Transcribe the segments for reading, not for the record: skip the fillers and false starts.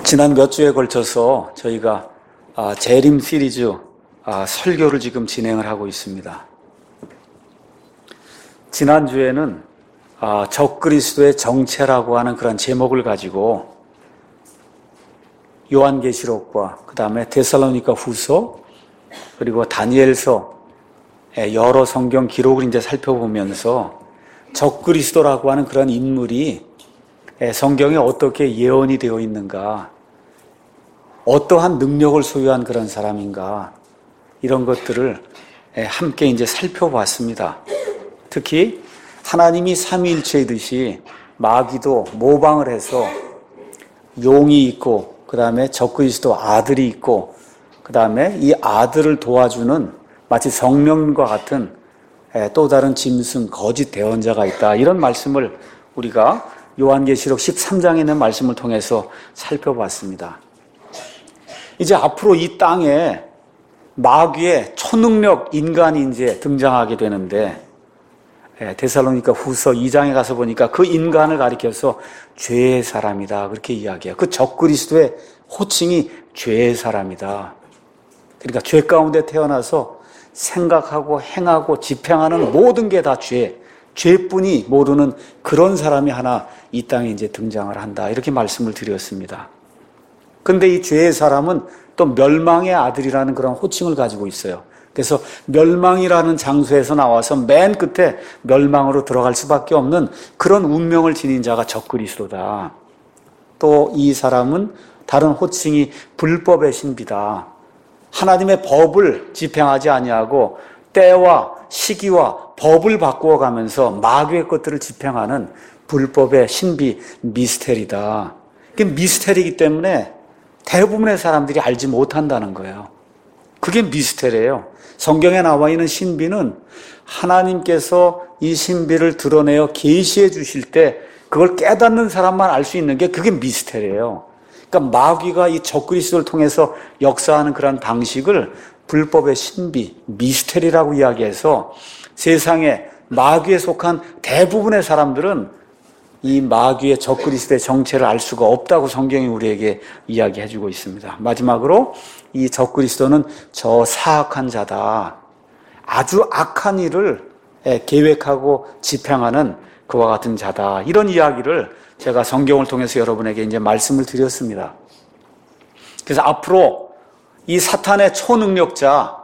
지난 몇 주에 걸쳐서 저희가 재림 시리즈 설교를 지금 진행을 하고 있습니다. 지난주에는 적그리스도의 정체라고 하는 그런 제목을 가지고 요한계시록과 그 다음에 데살로니가 후서 그리고 다니엘서 여러 성경 기록을 이제 살펴보면서 적그리스도라고 하는 그런 인물이 성경에 어떻게 예언이 되어 있는가, 어떠한 능력을 소유한 그런 사람인가, 이런 것들을 함께 이제 살펴봤습니다. 특히 하나님이 삼위일체이듯이 마귀도 모방을 해서 용이 있고, 그 다음에 적그리스도 아들이 있고, 그 다음에 이 아들을 도와주는 마치 성령과 같은 또 다른 짐승, 거짓 대언자가 있다. 이런 말씀을 우리가 요한계시록 13장에 있는 말씀을 통해서 살펴봤습니다. 이제 앞으로 이 땅에 마귀의 초능력 인간이 이제 등장하게 되는데, 데살로니가 후서 2장에 가서 보니까 그 인간을 가리켜서 죄의 사람이다, 그렇게 이야기해요. 그 적그리스도의 호칭이 죄의 사람이다. 그러니까 죄 가운데 태어나서 생각하고 행하고 집행하는 모든 게 다 죄뿐이 모르는 그런 사람이 하나 이 땅에 이제 등장을 한다, 이렇게 말씀을 드렸습니다. 근데 이 죄의 사람은 또 멸망의 아들이라는 그런 호칭을 가지고 있어요. 그래서 멸망이라는 장소에서 나와서 맨 끝에 멸망으로 들어갈 수밖에 없는 그런 운명을 지닌 자가 적그리스도다. 또 이 사람은 다른 호칭이 불법의 신비다. 하나님의 법을 집행하지 아니하고 때와 시기와 법을 바꾸어 가면서 마귀의 것들을 집행하는 불법의 신비, 미스테리다. 그게 미스테리이기 때문에 대부분의 사람들이 알지 못한다는 거예요. 그게 미스테리예요. 성경에 나와 있는 신비는 하나님께서 이 신비를 드러내어 계시해 주실 때 그걸 깨닫는 사람만 알 수 있는 게 그게 미스테리예요. 그러니까 마귀가 이 적그리스도를 통해서 역사하는 그런 방식을 불법의 신비, 미스테리라고 이야기해서 세상에 마귀에 속한 대부분의 사람들은 이 마귀의 적그리스도의 정체를 알 수가 없다고 성경이 우리에게 이야기해주고 있습니다. 마지막으로 이 적그리스도는 저 사악한 자다. 아주 악한 일을 계획하고 집행하는 그와 같은 자다. 이런 이야기를 제가 성경을 통해서 여러분에게 이제 말씀을 드렸습니다. 그래서 앞으로 이 사탄의 초능력자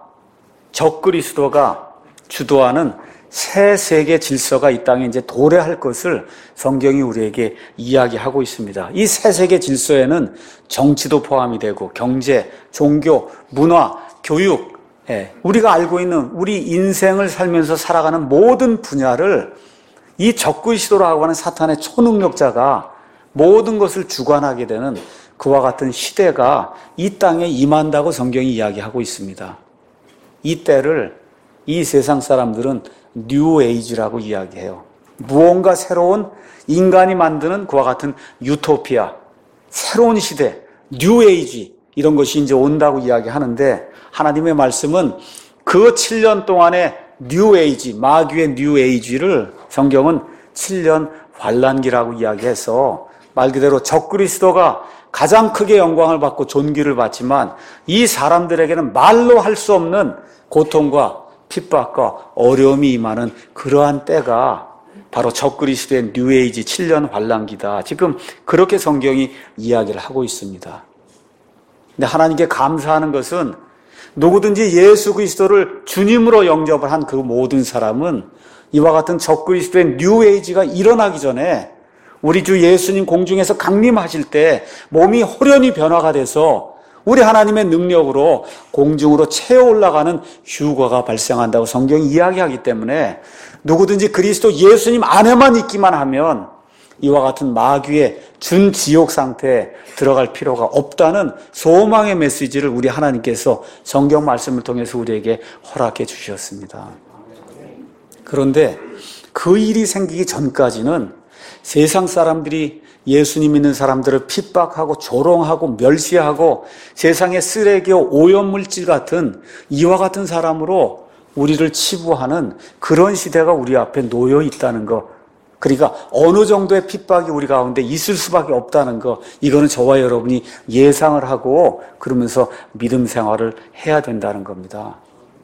적그리스도가 주도하는 새 세계 질서가 이 땅에 이제 도래할 것을 성경이 우리에게 이야기하고 있습니다. 이 새 세계 질서에는 정치도 포함이 되고 경제, 종교, 문화, 교육, 우리가 알고 있는 우리 인생을 살면서 살아가는 모든 분야를 이 적그리스도라고 하는 사탄의 초능력자가 모든 것을 주관하게 되는 그와 같은 시대가 이 땅에 임한다고 성경이 이야기하고 있습니다. 이 때를 이 세상 사람들은 뉴 에이지라고 이야기해요. 무언가 새로운 인간이 만드는 그와 같은 유토피아, 새로운 시대, 뉴 에이지, 이런 것이 이제 온다고 이야기하는데, 하나님의 말씀은 그 7년 동안의 뉴 에이지, 마귀의 뉴 에이지를 성경은 7년 환란기라고 이야기해서 말 그대로 적그리스도가 가장 크게 영광을 받고 존귀를 받지만 이 사람들에게는 말로 할 수 없는 고통과 핍박과 어려움이 임하는 그러한 때가 바로 적그리스도의 뉴에이지 7년 환란기다. 지금 그렇게 성경이 이야기를 하고 있습니다. 근데 하나님께 감사하는 것은 누구든지 예수 그리스도를 주님으로 영접을 한 그 모든 사람은 이와 같은 적그리스도의 뉴에이지가 일어나기 전에 우리 주 예수님 공중에서 강림하실 때 몸이 호련히 변화가 돼서 우리 하나님의 능력으로 공중으로 채워 올라가는 휴거가 발생한다고 성경이 이야기하기 때문에 누구든지 그리스도 예수님 안에만 있기만 하면 이와 같은 마귀의 준지옥 상태에 들어갈 필요가 없다는 소망의 메시지를 우리 하나님께서 성경 말씀을 통해서 우리에게 허락해 주셨습니다. 그런데 그 일이 생기기 전까지는 세상 사람들이 예수님 믿는 사람들을 핍박하고 조롱하고 멸시하고 세상의 쓰레기와 오염물질 같은 이와 같은 사람으로 우리를 치부하는 그런 시대가 우리 앞에 놓여 있다는 것, 그러니까 어느 정도의 핍박이 우리 가운데 있을 수밖에 없다는 거, 이거는 저와 여러분이 예상을 하고 그러면서 믿음 생활을 해야 된다는 겁니다.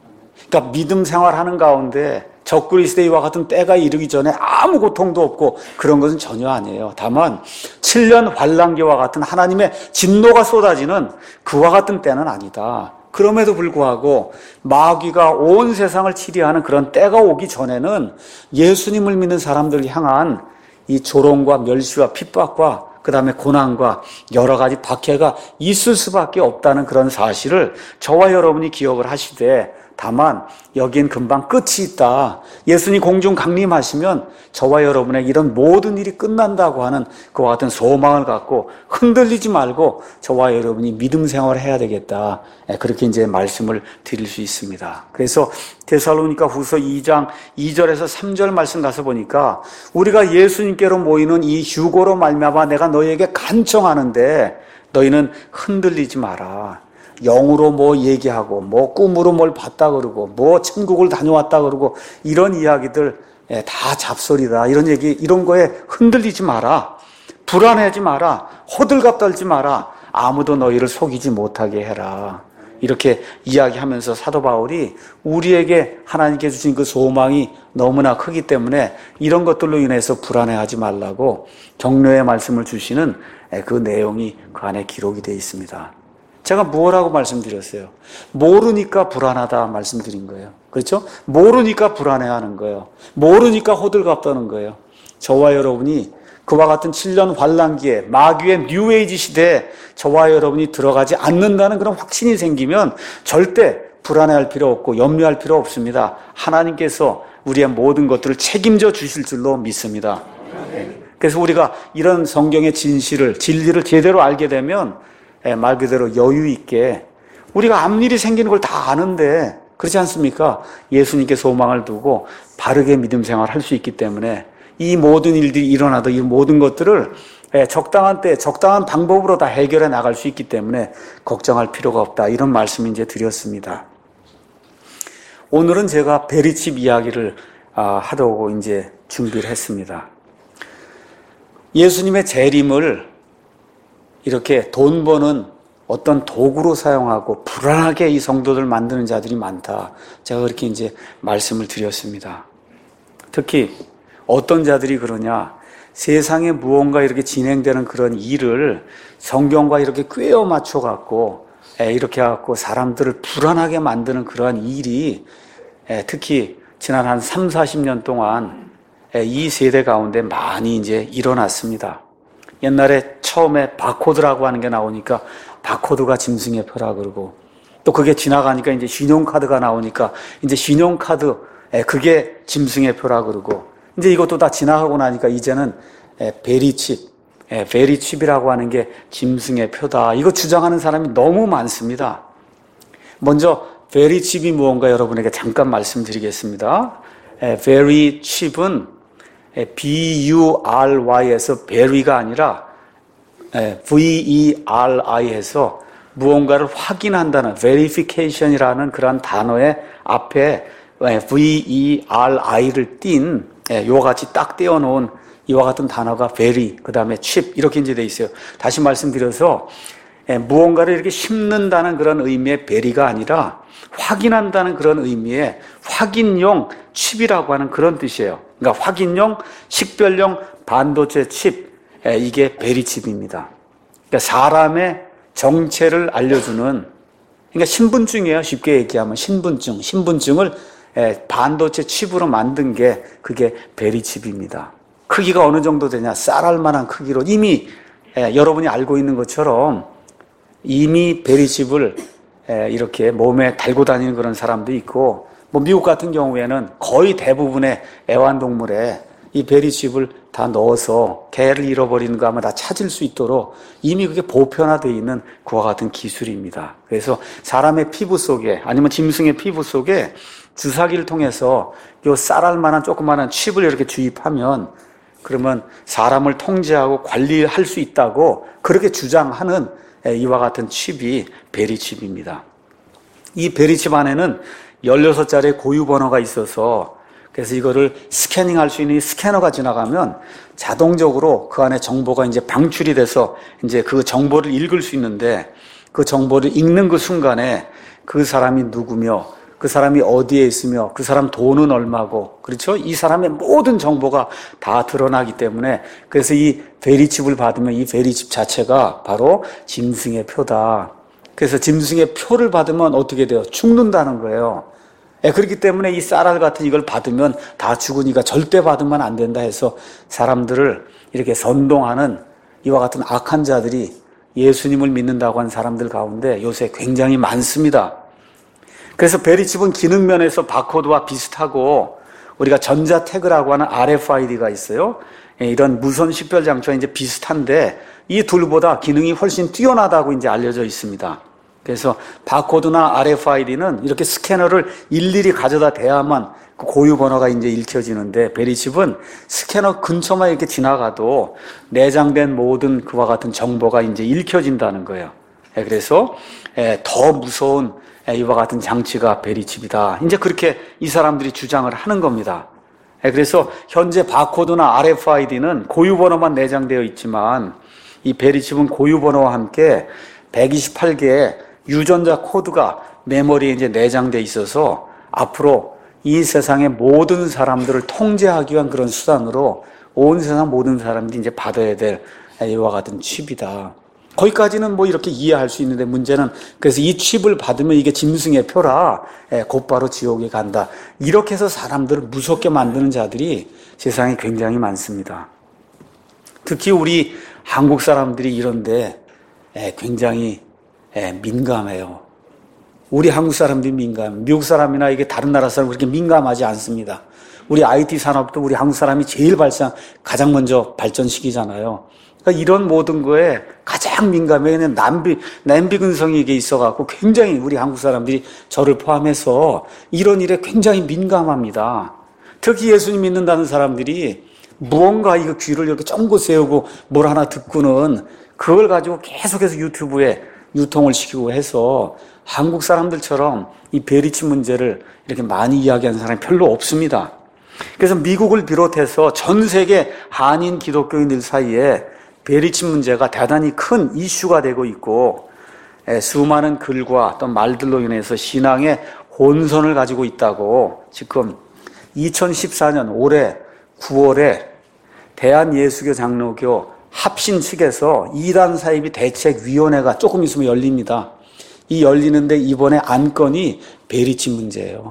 그러니까 믿음 생활하는 가운데 적그리스도와 같은 때가 이르기 전에 아무 고통도 없고 그런 것은 전혀 아니에요. 다만 7년 환란기와 같은 하나님의 진노가 쏟아지는 그와 같은 때는 아니다. 그럼에도 불구하고 마귀가 온 세상을 치리하는 그런 때가 오기 전에는 예수님을 믿는 사람들을 향한 이 조롱과 멸시와 핍박과 그 다음에 고난과 여러 가지 박해가 있을 수밖에 없다는 그런 사실을 저와 여러분이 기억을 하시되, 다만 여긴 금방 끝이 있다. 예수님 공중 강림하시면 저와 여러분의 이런 모든 일이 끝난다고 하는 그와 같은 소망을 갖고 흔들리지 말고 저와 여러분이 믿음 생활을 해야 되겠다. 그렇게 이제 말씀을 드릴 수 있습니다. 그래서 데살로니가 후서 2장 2절에서 3절 말씀 가서 보니까 우리가 예수님께로 모이는 이 휴거로 말미암아 내가 너희에게 간청하는데 너희는 흔들리지 마라. 영으로 뭐 얘기하고 뭐 꿈으로 뭘 봤다 그러고 뭐 천국을 다녀왔다 그러고 이런 이야기들 다 잡소리다. 이런 얘기, 이런 거에 흔들리지 마라. 불안해하지 마라. 호들갑 떨지 마라. 아무도 너희를 속이지 못하게 해라. 이렇게 이야기하면서 사도 바울이 우리에게 하나님께 주신 그 소망이 너무나 크기 때문에 이런 것들로 인해서 불안해하지 말라고 격려의 말씀을 주시는 그 내용이 그 안에 기록이 되어 있습니다. 제가 뭐라고 말씀드렸어요? 모르니까 불안하다 말씀드린 거예요. 그렇죠? 모르니까 불안해하는 거예요. 모르니까 호들갑 떠는 거예요. 저와 여러분이 그와 같은 7년 환란기에 마귀의 뉴에이지 시대에 저와 여러분이 들어가지 않는다는 그런 확신이 생기면 절대 불안해할 필요 없고 염려할 필요 없습니다. 하나님께서 우리의 모든 것들을 책임져 주실 줄로 믿습니다. 그래서 우리가 이런 성경의 진리를 제대로 알게 되면 말 그대로 여유 있게 우리가 앞일이 생기는 걸 다 아는데 그렇지 않습니까? 예수님께 소망을 두고 바르게 믿음 생활을 할 수 있기 때문에 이 모든 일들이 일어나도 이 모든 것들을 적당한 때 적당한 방법으로 다 해결해 나갈 수 있기 때문에 걱정할 필요가 없다. 이런 말씀을 이제 드렸습니다. 오늘은 제가 베리칩 이야기를 하려고 이제 준비를 했습니다. 예수님의 재림을 이렇게 돈 버는 어떤 도구로 사용하고 불안하게 이 성도들 만드는 자들이 많다. 제가 그렇게 이제 말씀을 드렸습니다. 특히 어떤 자들이 그러냐. 세상에 무언가 이렇게 진행되는 그런 일을 성경과 이렇게 꿰어 맞춰 갖고 이렇게 갖고 사람들을 불안하게 만드는 그러한 일이 특히 지난 한 3, 40년 동안 이 세대 가운데 많이 이제 일어났습니다. 옛날에 처음에 바코드라고 하는 게 나오니까 바코드가 짐승의 표라 그러고 또 그게 지나가니까 이제 신용카드가 나오니까 이제 신용카드 그게 짐승의 표라 그러고 이제 이것도 다 지나가고 나니까 이제는 베리칩이라고 하는 게 짐승의 표다. 이거 주장하는 사람이 너무 많습니다. 먼저 베리칩이 무언가 여러분에게 잠깐 말씀드리겠습니다. 베리칩은 B-U-R-Y에서 very가 아니라 V-E-R-I에서 무언가를 확인한다는 verification이라는 그런 단어의 앞에 V-E-R-I를 띈 이와 같이 딱 떼어놓은 이와 같은 단어가 very, 그 다음에 chip 이렇게 이제 돼 있어요. 다시 말씀드려서 무언가를 이렇게 심는다는 그런 의미의 very가 아니라 확인한다는 그런 의미의 확인용 칩이라고 하는 그런 뜻이에요. 그러니까 확인용, 식별용 반도체 칩, 이게 베리칩입니다. 그러니까 사람의 정체를 알려주는, 그러니까 신분증이에요. 쉽게 얘기하면 신분증을 반도체 칩으로 만든 게 그게 베리칩입니다. 크기가 어느 정도 되냐? 쌀알 만한 크기로 이미 여러분이 알고 있는 것처럼 이미 베리칩을 이렇게 몸에 달고 다니는 그런 사람도 있고, 뭐 미국 같은 경우에는 거의 대부분의 애완동물에 이 베리칩을 다 넣어서 개를 잃어버리는 거 하면 다 찾을 수 있도록 이미 그게 보편화되어 있는 그와 같은 기술입니다. 그래서 사람의 피부 속에 아니면 짐승의 피부 속에 주사기를 통해서 요 쌀알만한 조그마한 칩을 이렇게 주입하면 그러면 사람을 통제하고 관리할 수 있다고 그렇게 주장하는 이와 같은 칩이 베리칩입니다. 이 베리칩 안에는 16자리의 고유 번호가 있어서 그래서 이거를 스캐닝할 수 있는 이 스캐너가 지나가면 자동적으로 그 안에 정보가 이제 방출이 돼서 이제 그 정보를 읽을 수 있는데, 그 정보를 읽는 그 순간에 그 사람이 누구며, 그 사람이 어디에 있으며, 그 사람 돈은 얼마고, 그렇죠? 이 사람의 모든 정보가 다 드러나기 때문에, 그래서 이 베리칩을 받으면 이 베리칩 자체가 바로 짐승의 표다. 그래서 짐승의 표를 받으면 어떻게 돼요? 죽는다는 거예요. 그렇기 때문에 이 쌀알 같은 이걸 받으면 다 죽으니까 절대 받으면 안 된다 해서 사람들을 이렇게 선동하는 이와 같은 악한 자들이 예수님을 믿는다고 하는 사람들 가운데 요새 굉장히 많습니다. 그래서 베리칩은 기능 면에서 바코드와 비슷하고, 우리가 전자 태그라고 하는 RFID가 있어요. 이런 무선 식별 장치와 이제 비슷한데 이 둘보다 기능이 훨씬 뛰어나다고 이제 알려져 있습니다. 그래서 바코드나 RFID는 이렇게 스캐너를 일일이 가져다 대야만 그 고유 번호가 이제 읽혀지는데, 베리칩은 스캐너 근처만 이렇게 지나가도 내장된 모든 그와 같은 정보가 이제 읽혀진다는 거예요. 그래서 더 무서운 이와 같은 장치가 베리칩이다. 이제 그렇게 이 사람들이 주장을 하는 겁니다. 그래서 현재 바코드나 RFID는 고유 번호만 내장되어 있지만 이 베리칩은 고유 번호와 함께 128개의 유전자 코드가 메모리에 이제 내장되어 있어서 앞으로 이 세상의 모든 사람들을 통제하기 위한 그런 수단으로 온 세상 모든 사람들이 이제 받아야 될 이와 같은 칩이다. 거기까지는 뭐 이렇게 이해할 수 있는데, 문제는 그래서 이 칩을 받으면 이게 짐승의 표라 곧바로 지옥에 간다. 이렇게 해서 사람들을 무섭게 만드는 자들이 세상에 굉장히 많습니다. 특히 우리 한국 사람들이 이런데 굉장히 민감해요. 우리 한국 사람들이 민감해요. 미국 사람이나 이게 다른 나라 사람 그렇게 민감하지 않습니다. 우리 IT 산업도 우리 한국 사람이 제일 가장 먼저 발전시키잖아요. 그러니까 이런 모든 거에 가장 민감해. 그냥 남비 근성이 이게 있어갖고 굉장히 우리 한국 사람들이 저를 포함해서 이런 일에 굉장히 민감합니다. 특히 예수님 믿는다는 사람들이 무언가 이거 귀를 이렇게 쫑긋 세우고 뭘 하나 듣고는 그걸 가지고 계속해서 유튜브에 유통을 시키고 해서 한국 사람들처럼 이 베리칩 문제를 이렇게 많이 이야기하는 사람이 별로 없습니다. 그래서 미국을 비롯해서 전 세계 한인 기독교인들 사이에 베리칩 문제가 대단히 큰 이슈가 되고 있고, 수많은 글과 또 말들로 인해서 신앙의 혼선을 가지고 있다고 지금 2014년 올해 9월에 대한예수교 장로교 합신 측에서 이단 사이비 대책위원회가 조금 있으면 열립니다. 이 열리는데 이번에 안건이 베리칩 문제예요.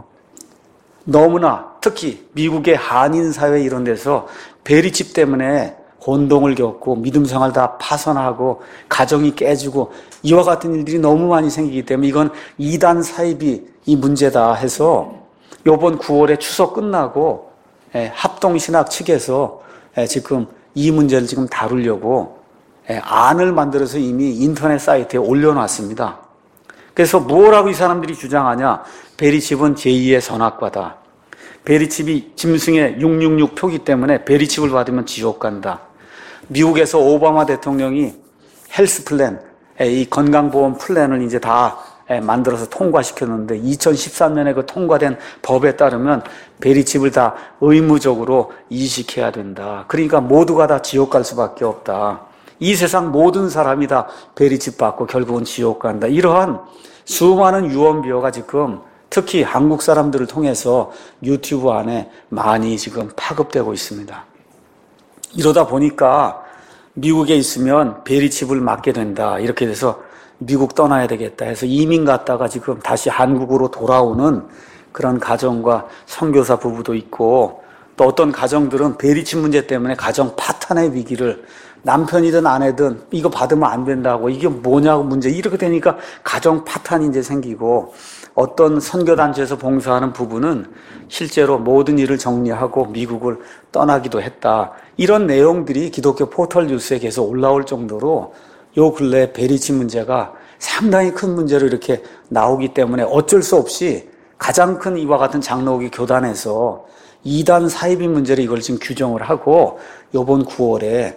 너무나 특히 미국의 한인 사회 이런 데서 베리칩 때문에 혼동을 겪고 믿음 생활 다 파선하고 가정이 깨지고 이와 같은 일들이 너무 많이 생기기 때문에 이건 이단 사이비 이 문제다 해서 이번 9월에 추석 끝나고 합동신학 측에서 지금 이 문제를 지금 다루려고 안을 만들어서 이미 인터넷 사이트에 올려놨습니다. 그래서 뭐라고 이 사람들이 주장하냐? 베리칩은 제2의 선악과다. 베리칩이 짐승의 666 표기 때문에 베리칩을 받으면 지옥 간다. 미국에서 오바마 대통령이 헬스 플랜, 이 건강보험 플랜을 이제 다 만들어서 통과시켰는데 2013년에 그 통과된 법에 따르면 베리칩을 다 의무적으로 이식해야 된다. 그러니까 모두가 다 지옥 갈 수밖에 없다. 이 세상 모든 사람이 다 베리칩 받고 결국은 지옥 간다. 이러한 수많은 유언비어가 지금 특히 한국 사람들을 통해서 유튜브 안에 많이 지금 파급되고 있습니다. 이러다 보니까 미국에 있으면 베리칩을 맞게 된다. 이렇게 돼서 미국 떠나야 되겠다 해서 이민 갔다가 지금 다시 한국으로 돌아오는 그런 가정과 선교사 부부도 있고, 또 어떤 가정들은 베리칩 문제 때문에 가정 파탄의 위기를, 남편이든 아내든 이거 받으면 안 된다고, 이게 뭐냐고 문제, 이렇게 되니까 가정 파탄이 이제 생기고, 어떤 선교단체에서 봉사하는 부부는 실제로 모든 일을 정리하고 미국을 떠나기도 했다. 이런 내용들이 기독교 포털 뉴스에 계속 올라올 정도로 요 근래 베리칩 문제가 상당히 큰 문제로 이렇게 나오기 때문에 어쩔 수 없이 가장 큰 이와 같은 장로교 교단에서 이단 사이비 문제를 이걸 지금 규정을 하고 이번 9월에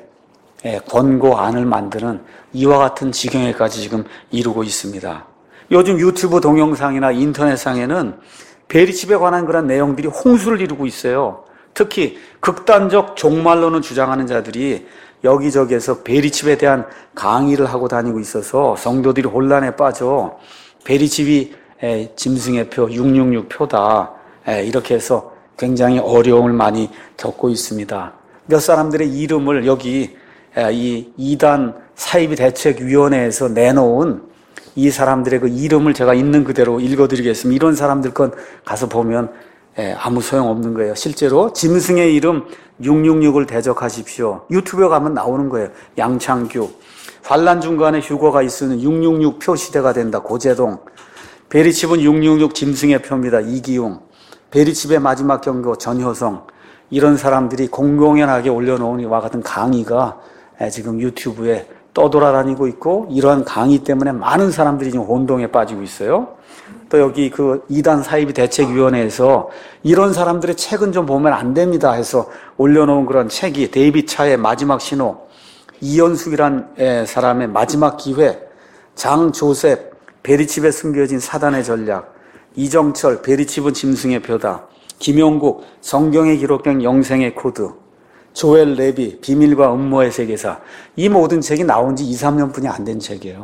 권고안을 만드는 이와 같은 지경에까지 지금 이루고 있습니다. 요즘 유튜브 동영상이나 인터넷상에는 베리칩에 관한 그런 내용들이 홍수를 이루고 있어요. 특히 극단적 종말론을 주장하는 자들이 여기저기에서 베리칩에 대한 강의를 하고 다니고 있어서 성도들이 혼란에 빠져 베리칩이 짐승의 표, 666표다. 이렇게 해서 굉장히 어려움을 많이 겪고 있습니다. 몇 사람들의 이름을 여기 이 이단 사이비 대책위원회에서 내놓은 이 사람들의 그 이름을 제가 있는 그대로 읽어드리겠습니다. 이런 사람들 건 가서 보면 아무 소용없는 거예요. 실제로 짐승의 이름 666을 대적하십시오. 유튜브에 가면 나오는 거예요. 양창규. 환란 중간에 휴거가 있으면 666 표 시대가 된다. 고재동. 베리칩은 666 짐승의 표입니다. 이기용. 베리칩의 마지막 경고 전효성. 이런 사람들이 공공연하게 올려놓은 이와 같은 강의가 지금 유튜브에 떠돌아다니고 있고, 이러한 강의 때문에 많은 사람들이 지금 혼동에 빠지고 있어요. 또 여기 그 이단 사이비 대책위원회에서 이런 사람들의 책은 좀 보면 안 됩니다 해서 올려놓은 그런 책이 데이빗 차의 마지막 신호, 이연숙이란 사람의 마지막 기회, 장조셉 베리칩에 숨겨진 사단의 전략, 이정철 베리칩은 짐승의 표다, 김용국 성경에 기록된 영생의 코드, 조엘 레비 비밀과 음모의 세계사. 이 모든 책이 나온 지 2, 3년뿐이 안 된 책이에요.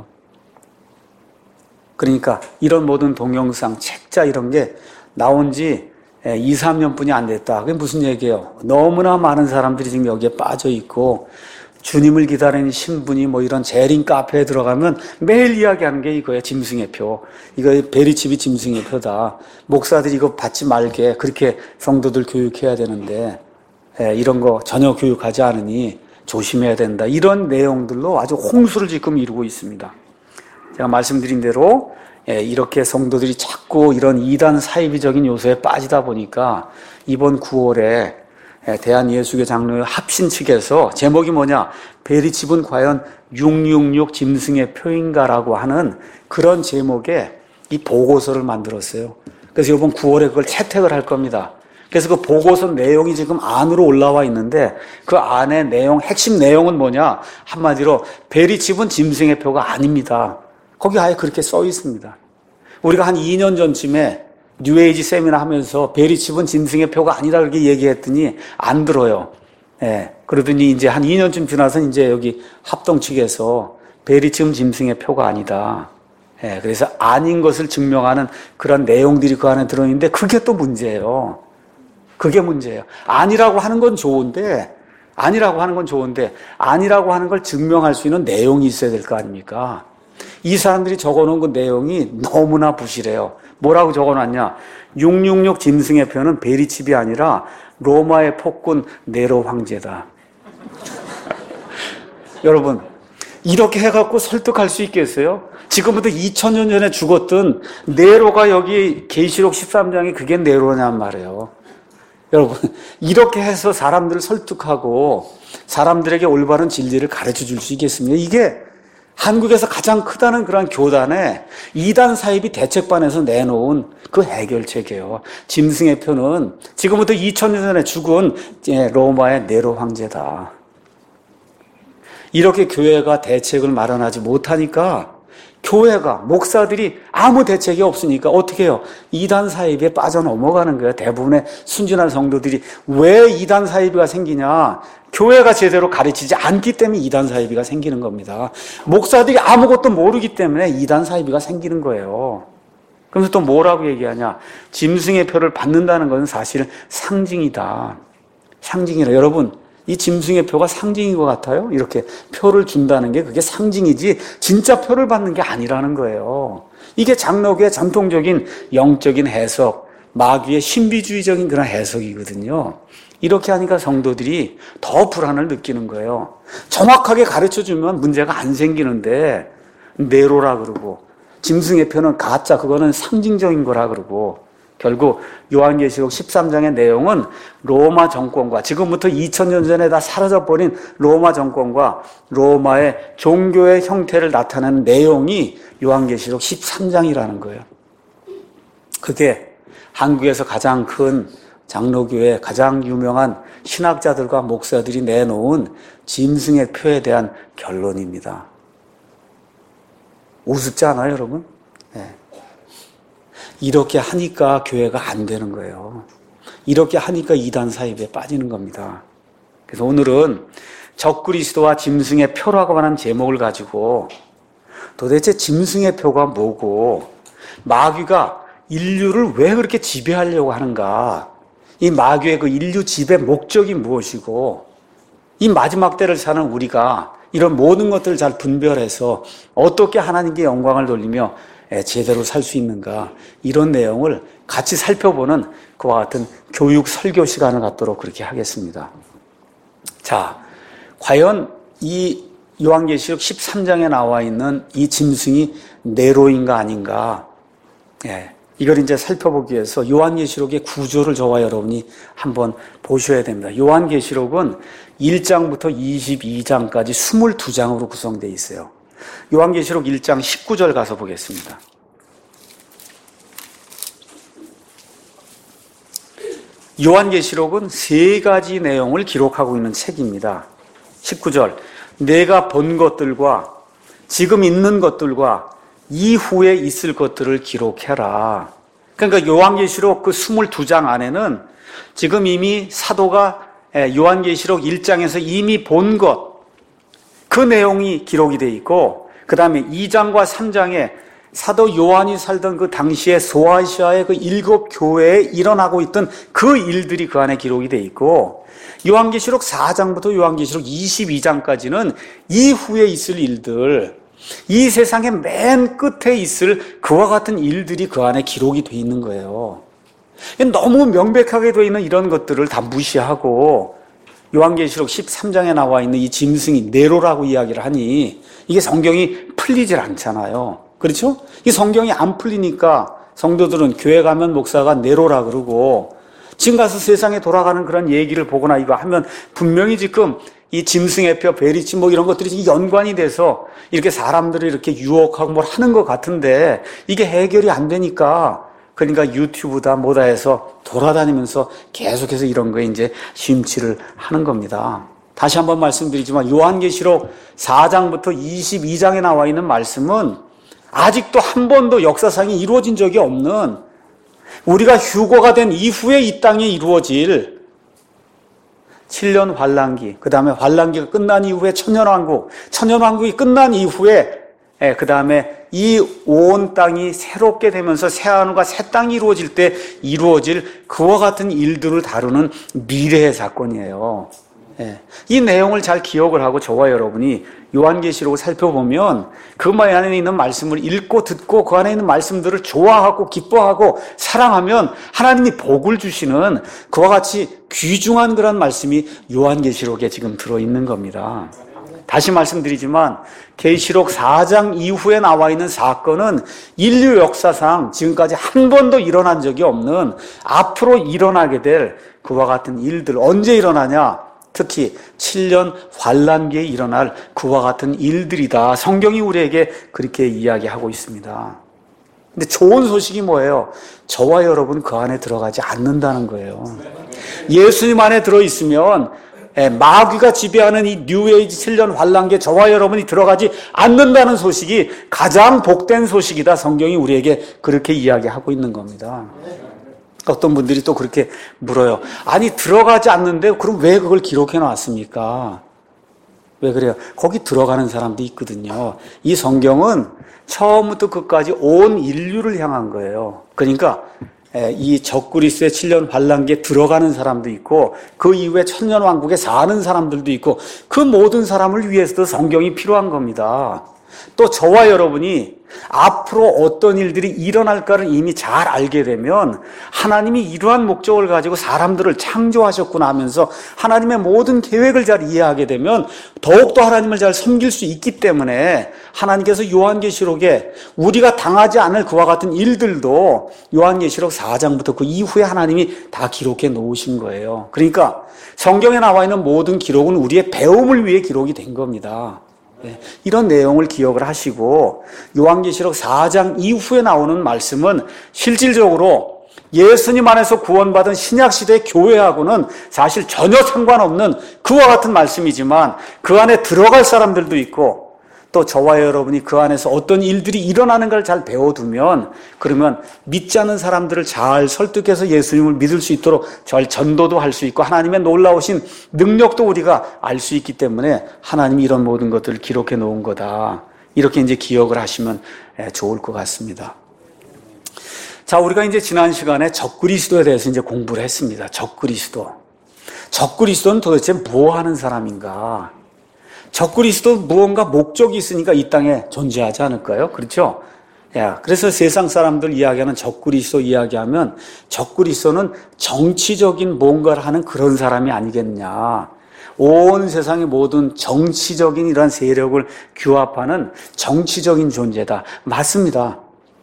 그러니까 이런 모든 동영상, 책자 이런 게 나온 지 2, 3년뿐이 안 됐다. 그게 무슨 얘기예요? 너무나 많은 사람들이 지금 여기에 빠져 있고, 주님을 기다리는 신분이 뭐 이런 재림 카페에 들어가면 매일 이야기하는 게 이거예요. 짐승의 표. 이거 베리칩이 짐승의 표다. 목사들이 이거 받지 말게 그렇게 성도들 교육해야 되는데 이런 거 전혀 교육하지 않으니 조심해야 된다. 이런 내용들로 아주 홍수를 지금 이루고 있습니다. 제가 말씀드린 대로 이렇게 성도들이 자꾸 이런 이단 사이비적인 요소에 빠지다 보니까 이번 9월에 대한예수교 장로회 합신 측에서 제목이 뭐냐, 베리칩은 과연 666 짐승의 표인가라고 하는 그런 제목의 이 보고서를 만들었어요. 그래서 이번 9월에 그걸 채택을 할 겁니다. 그래서 그 보고서 내용이 지금 안으로 올라와 있는데 그 안에 내용, 핵심 내용은 뭐냐, 한마디로 베리칩은 짐승의 표가 아닙니다. 거기 아예 그렇게 써 있습니다. 우리가 한 2년 전쯤에 뉴에이지 세미나 하면서 베리칩은 짐승의 표가 아니라 그렇게 얘기했더니 안 들어요. 그러더니 이제 한 2년쯤 지나서 이제 여기 합동 측에서 베리칩은 짐승의 표가 아니다. 그래서 아닌 것을 증명하는 그런 내용들이 그 안에 들어있는데 그게 또 문제예요. 그게 문제예요. 아니라고 하는 건 좋은데, 아니라고 하는 걸 증명할 수 있는 내용이 있어야 될 거 아닙니까? 이 사람들이 적어놓은 그 내용이 너무나 부실해요. 뭐라고 적어놨냐? 666 짐승의 표는 베리칩이 아니라 로마의 폭군 네로 황제다. 여러분, 이렇게 해갖고 설득할 수 있겠어요? 지금부터 2000년 전에 죽었던 네로가 여기 계시록 13장에 그게 네로냔 말이에요. 여러분, 이렇게 해서 사람들을 설득하고 사람들에게 올바른 진리를 가르쳐 줄 수 있겠습니까? 이게 한국에서 가장 크다는 그런 교단의 이단 사이비 대책반에서 내놓은 그 해결책이에요. 짐승의 표는 지금부터 2000년 전에 죽은 로마의 네로 황제다. 이렇게 교회가 대책을 마련하지 못하니까 교회가, 목사들이 아무 대책이 없으니까 어떻게 해요? 이단 사이비에 빠져넘어가는 거예요. 대부분의 순진한 성도들이. 왜 이단 사이비가 생기냐? 교회가 제대로 가르치지 않기 때문에 이단 사이비가 생기는 겁니다. 목사들이 아무것도 모르기 때문에 이단 사이비가 생기는 거예요. 그러면서 또 뭐라고 얘기하냐? 짐승의 표를 받는다는 것은 사실 상징이다. 상징이라. 여러분, 이 짐승의 표가 상징인 것 같아요? 이렇게 표를 준다는 게 그게 상징이지 진짜 표를 받는 게 아니라는 거예요. 이게 장로교의 전통적인 영적인 해석, 마귀의 신비주의적인 그런 해석이거든요. 이렇게 하니까 성도들이 더 불안을 느끼는 거예요. 정확하게 가르쳐주면 문제가 안 생기는데 네로라 그러고 짐승의 표는 가짜, 그거는 상징적인 거라 그러고 결국 요한계시록 13장의 내용은 로마 정권과 지금부터 2000년 전에 다 사라져버린 로마 정권과 로마의 종교의 형태를 나타내는 내용이 요한계시록 13장이라는 거예요. 그게 한국에서 가장 큰 장로교회 가장 유명한 신학자들과 목사들이 내놓은 짐승의 표에 대한 결론입니다. 우습지 않아요, 여러분? 네. 이렇게 하니까 교회가 안 되는 거예요. 이렇게 하니까 이단 사입에 빠지는 겁니다. 그래서 오늘은 적그리스도와 짐승의 표라고 하는 제목을 가지고 도대체 짐승의 표가 뭐고 마귀가 인류를 왜 그렇게 지배하려고 하는가, 이 마귀의 그 인류 지배 목적이 무엇이고 이 마지막 때를 사는 우리가 이런 모든 것들을 잘 분별해서 어떻게 하나님께 영광을 돌리며 제대로 살 수 있는가, 이런 내용을 같이 살펴보는 그와 같은 교육 설교 시간을 갖도록 그렇게 하겠습니다. 자, 과연 이 요한계시록 13장에 나와 있는 이 짐승이 네로인가 아닌가, 이걸 이제 살펴보기 위해서 요한계시록의 구조를 저와 여러분이 한번 보셔야 됩니다. 요한계시록은 1장부터 22장까지 22장으로 구성되어 있어요. 요한계시록 1장 19절 가서 보겠습니다. 요한계시록은 세 가지 내용을 기록하고 있는 책입니다. 19절, 내가 본 것들과 지금 있는 것들과 이후에 있을 것들을 기록해라. 그러니까 요한계시록 그 22장 안에는 지금 이미 사도가 요한계시록 1장에서 이미 본 것, 그 내용이 기록이 되어 있고, 그 다음에 2장과 3장에 사도 요한이 살던 그 당시에 소아시아의 그 7교회에 일어나고 있던 그 일들이 그 안에 기록이 되어 있고, 요한계시록 4장부터 요한계시록 22장까지는 이후에 있을 일들, 이 세상의 맨 끝에 있을 그와 같은 일들이 그 안에 기록이 되어 있는 거예요. 너무 명백하게 되어 있는 이런 것들을 다 무시하고 요한계시록 13장에 나와 있는 이 짐승이 네로라고 이야기를 하니 이게 성경이 풀리질 않잖아요. 그렇죠? 이 성경이 안 풀리니까 성도들은 교회 가면 목사가 네로라 그러고, 지금 가서 세상에 돌아가는 그런 얘기를 보거나 이거 하면 분명히 지금 이 짐승의 표, 베리치 뭐 이런 것들이 연관이 돼서 이렇게 사람들을 이렇게 유혹하고 뭘 하는 것 같은데 이게 해결이 안 되니까, 그러니까 유튜브다 뭐다 해서 돌아다니면서 계속해서 이런 거에 이제 심취를 하는 겁니다. 다시 한번 말씀드리지만 요한계시록 4장부터 22장에 나와 있는 말씀은 아직도 한 번도 역사상이 이루어진 적이 없는, 우리가 휴거가 된 이후에 이 땅에 이루어질 7년 환란기, 그 다음에 환란기가 끝난 이후에 천년왕국, 천년왕국이 끝난 이후에 그 다음에 이 온 땅이 새롭게 되면서 새하늘과 새 땅이 이루어질 때 이루어질 그와 같은 일들을 다루는 미래의 사건이에요. 이 내용을 잘 기억을 하고 저와 여러분이 요한계시록을 살펴보면 그 안에 있는 말씀을 읽고 듣고 그 안에 있는 말씀들을 좋아하고 기뻐하고 사랑하면 하나님이 복을 주시는 그와 같이 귀중한 그런 말씀이 요한계시록에 지금 들어있는 겁니다. 다시 말씀드리지만 계시록 4장 이후에 나와 있는 사건은 인류 역사상 지금까지 한 번도 일어난 적이 없는, 앞으로 일어나게 될 그와 같은 일들, 언제 일어나냐? 특히 7년 환란기에 일어날 그와 같은 일들이다. 성경이 우리에게 그렇게 이야기하고 있습니다. 근데 좋은 소식이 뭐예요? 저와 여러분 그 안에 들어가지 않는다는 거예요. 예수님 안에 들어있으면 마귀가 지배하는 이 뉴에이지 7년 환란기에 저와 여러분이 들어가지 않는다는 소식이 가장 복된 소식이다. 성경이 우리에게 그렇게 이야기하고 있는 겁니다. 어떤 분들이 또 그렇게 물어요. 아니 들어가지 않는데 그럼 왜 그걸 기록해 놨습니까? 왜 그래요? 거기 들어가는 사람도 있거든요. 이 성경은 처음부터 끝까지 온 인류를 향한 거예요. 그러니까 이 적그리스도의 7년 환란기에 들어가는 사람도 있고 그 이후에 천년왕국에 사는 사람들도 있고 그 모든 사람을 위해서도 성경이 필요한 겁니다. 또 저와 여러분이 앞으로 어떤 일들이 일어날까를 이미 잘 알게 되면 하나님이 이러한 목적을 가지고 사람들을 창조하셨구나 하면서 하나님의 모든 계획을 잘 이해하게 되면 더욱더 하나님을 잘 섬길 수 있기 때문에 하나님께서 요한계시록에 우리가 당하지 않을 그와 같은 일들도 요한계시록 4장부터 그 이후에 하나님이 다 기록해 놓으신 거예요. 그러니까 성경에 나와 있는 모든 기록은 우리의 배움을 위해 기록이 된 겁니다. 이런 내용을 기억을 하시고 요한계시록 4장 이후에 나오는 말씀은 실질적으로 예수님 안에서 구원받은 신약시대 교회하고는 사실 전혀 상관없는 그와 같은 말씀이지만 그 안에 들어갈 사람들도 있고 또 저와 여러분이 그 안에서 어떤 일들이 일어나는 걸 잘 배워두면 그러면 믿지 않는 사람들을 잘 설득해서 예수님을 믿을 수 있도록 잘 전도도 할 수 있고 하나님의 놀라우신 능력도 우리가 알 수 있기 때문에 하나님이 이런 모든 것들을 기록해 놓은 거다. 이렇게 이제 기억을 하시면 좋을 것 같습니다. 자, 우리가 이제 지난 시간에 적그리스도에 대해서 이제 공부를 했습니다. 적그리스도. 적그리스도는 도대체 뭐 하는 사람인가? 적그리스도 무언가 목적이 있으니까 이 땅에 존재하지 않을까요? 그렇죠? 그래서 세상 사람들 이야기하는 적그리스도 이야기하면 적그리스도는 정치적인 뭔가를 하는 그런 사람이 아니겠냐. 온 세상의 모든 정치적인 이러한 세력을 규합하는 정치적인 존재다. 맞습니다.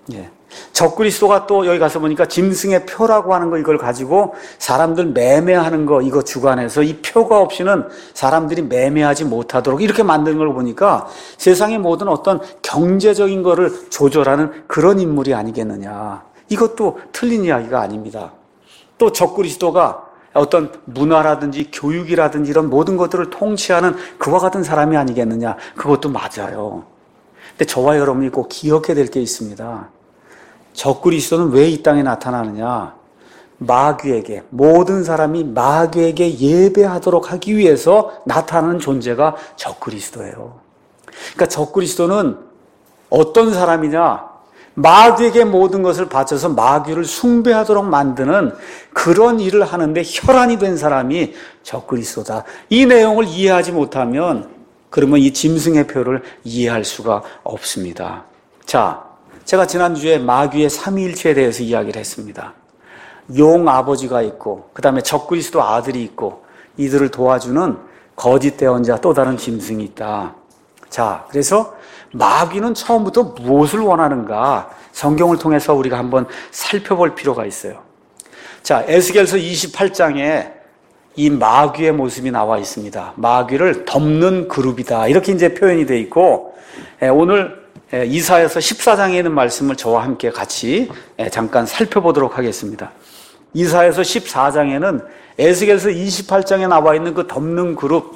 적그리스도가 또 여기 가서 보니까 짐승의 표라고 하는 거 이걸 가지고 사람들 매매하는 거 이거 주관해서 이 표가 없이는 사람들이 매매하지 못하도록 이렇게 만드는 걸 보니까 세상의 모든 어떤 경제적인 거를 조절하는 그런 인물이 아니겠느냐. 이것도 틀린 이야기가 아닙니다. 또 적그리스도가 어떤 문화라든지 교육이라든지 이런 모든 것들을 통치하는 그와 같은 사람이 아니겠느냐. 그것도 맞아요. 근데 저와 여러분이 꼭 기억해야 될 게 있습니다. 적그리스도는 왜 이 땅에 나타나느냐? 마귀에게, 모든 사람이 마귀에게 예배하도록 하기 위해서 나타나는 존재가 적그리스도예요. 그러니까 적그리스도는 어떤 사람이냐? 마귀에게 모든 것을 바쳐서 마귀를 숭배하도록 만드는 그런 일을 하는데 혈안이 된 사람이 적그리스도다. 이 내용을 이해하지 못하면 그러면 이 짐승의 표를 이해할 수가 없습니다. 자, 제가 지난주에 마귀의 삼위일체에 대해서 이야기를 했습니다. 용 아버지가 있고 그 다음에 적그리스도 아들이 있고 이들을 도와주는 거짓 대언자 또 다른 짐승이 있다. 자, 그래서 마귀는 처음부터 무엇을 원하는가 성경을 통해서 우리가 한번 살펴볼 필요가 있어요. 자, 에스겔서 28장에 이 마귀의 모습이 나와 있습니다. 마귀를 덮는 그룹이다. 이렇게 이제 표현이 되어 있고 오늘 이사야서 14장에 있는 말씀을 저와 함께 같이 잠깐 살펴보도록 하겠습니다. 이사야서 14장에는 에스겔서 28장에 나와 있는 그 덮는 그룹,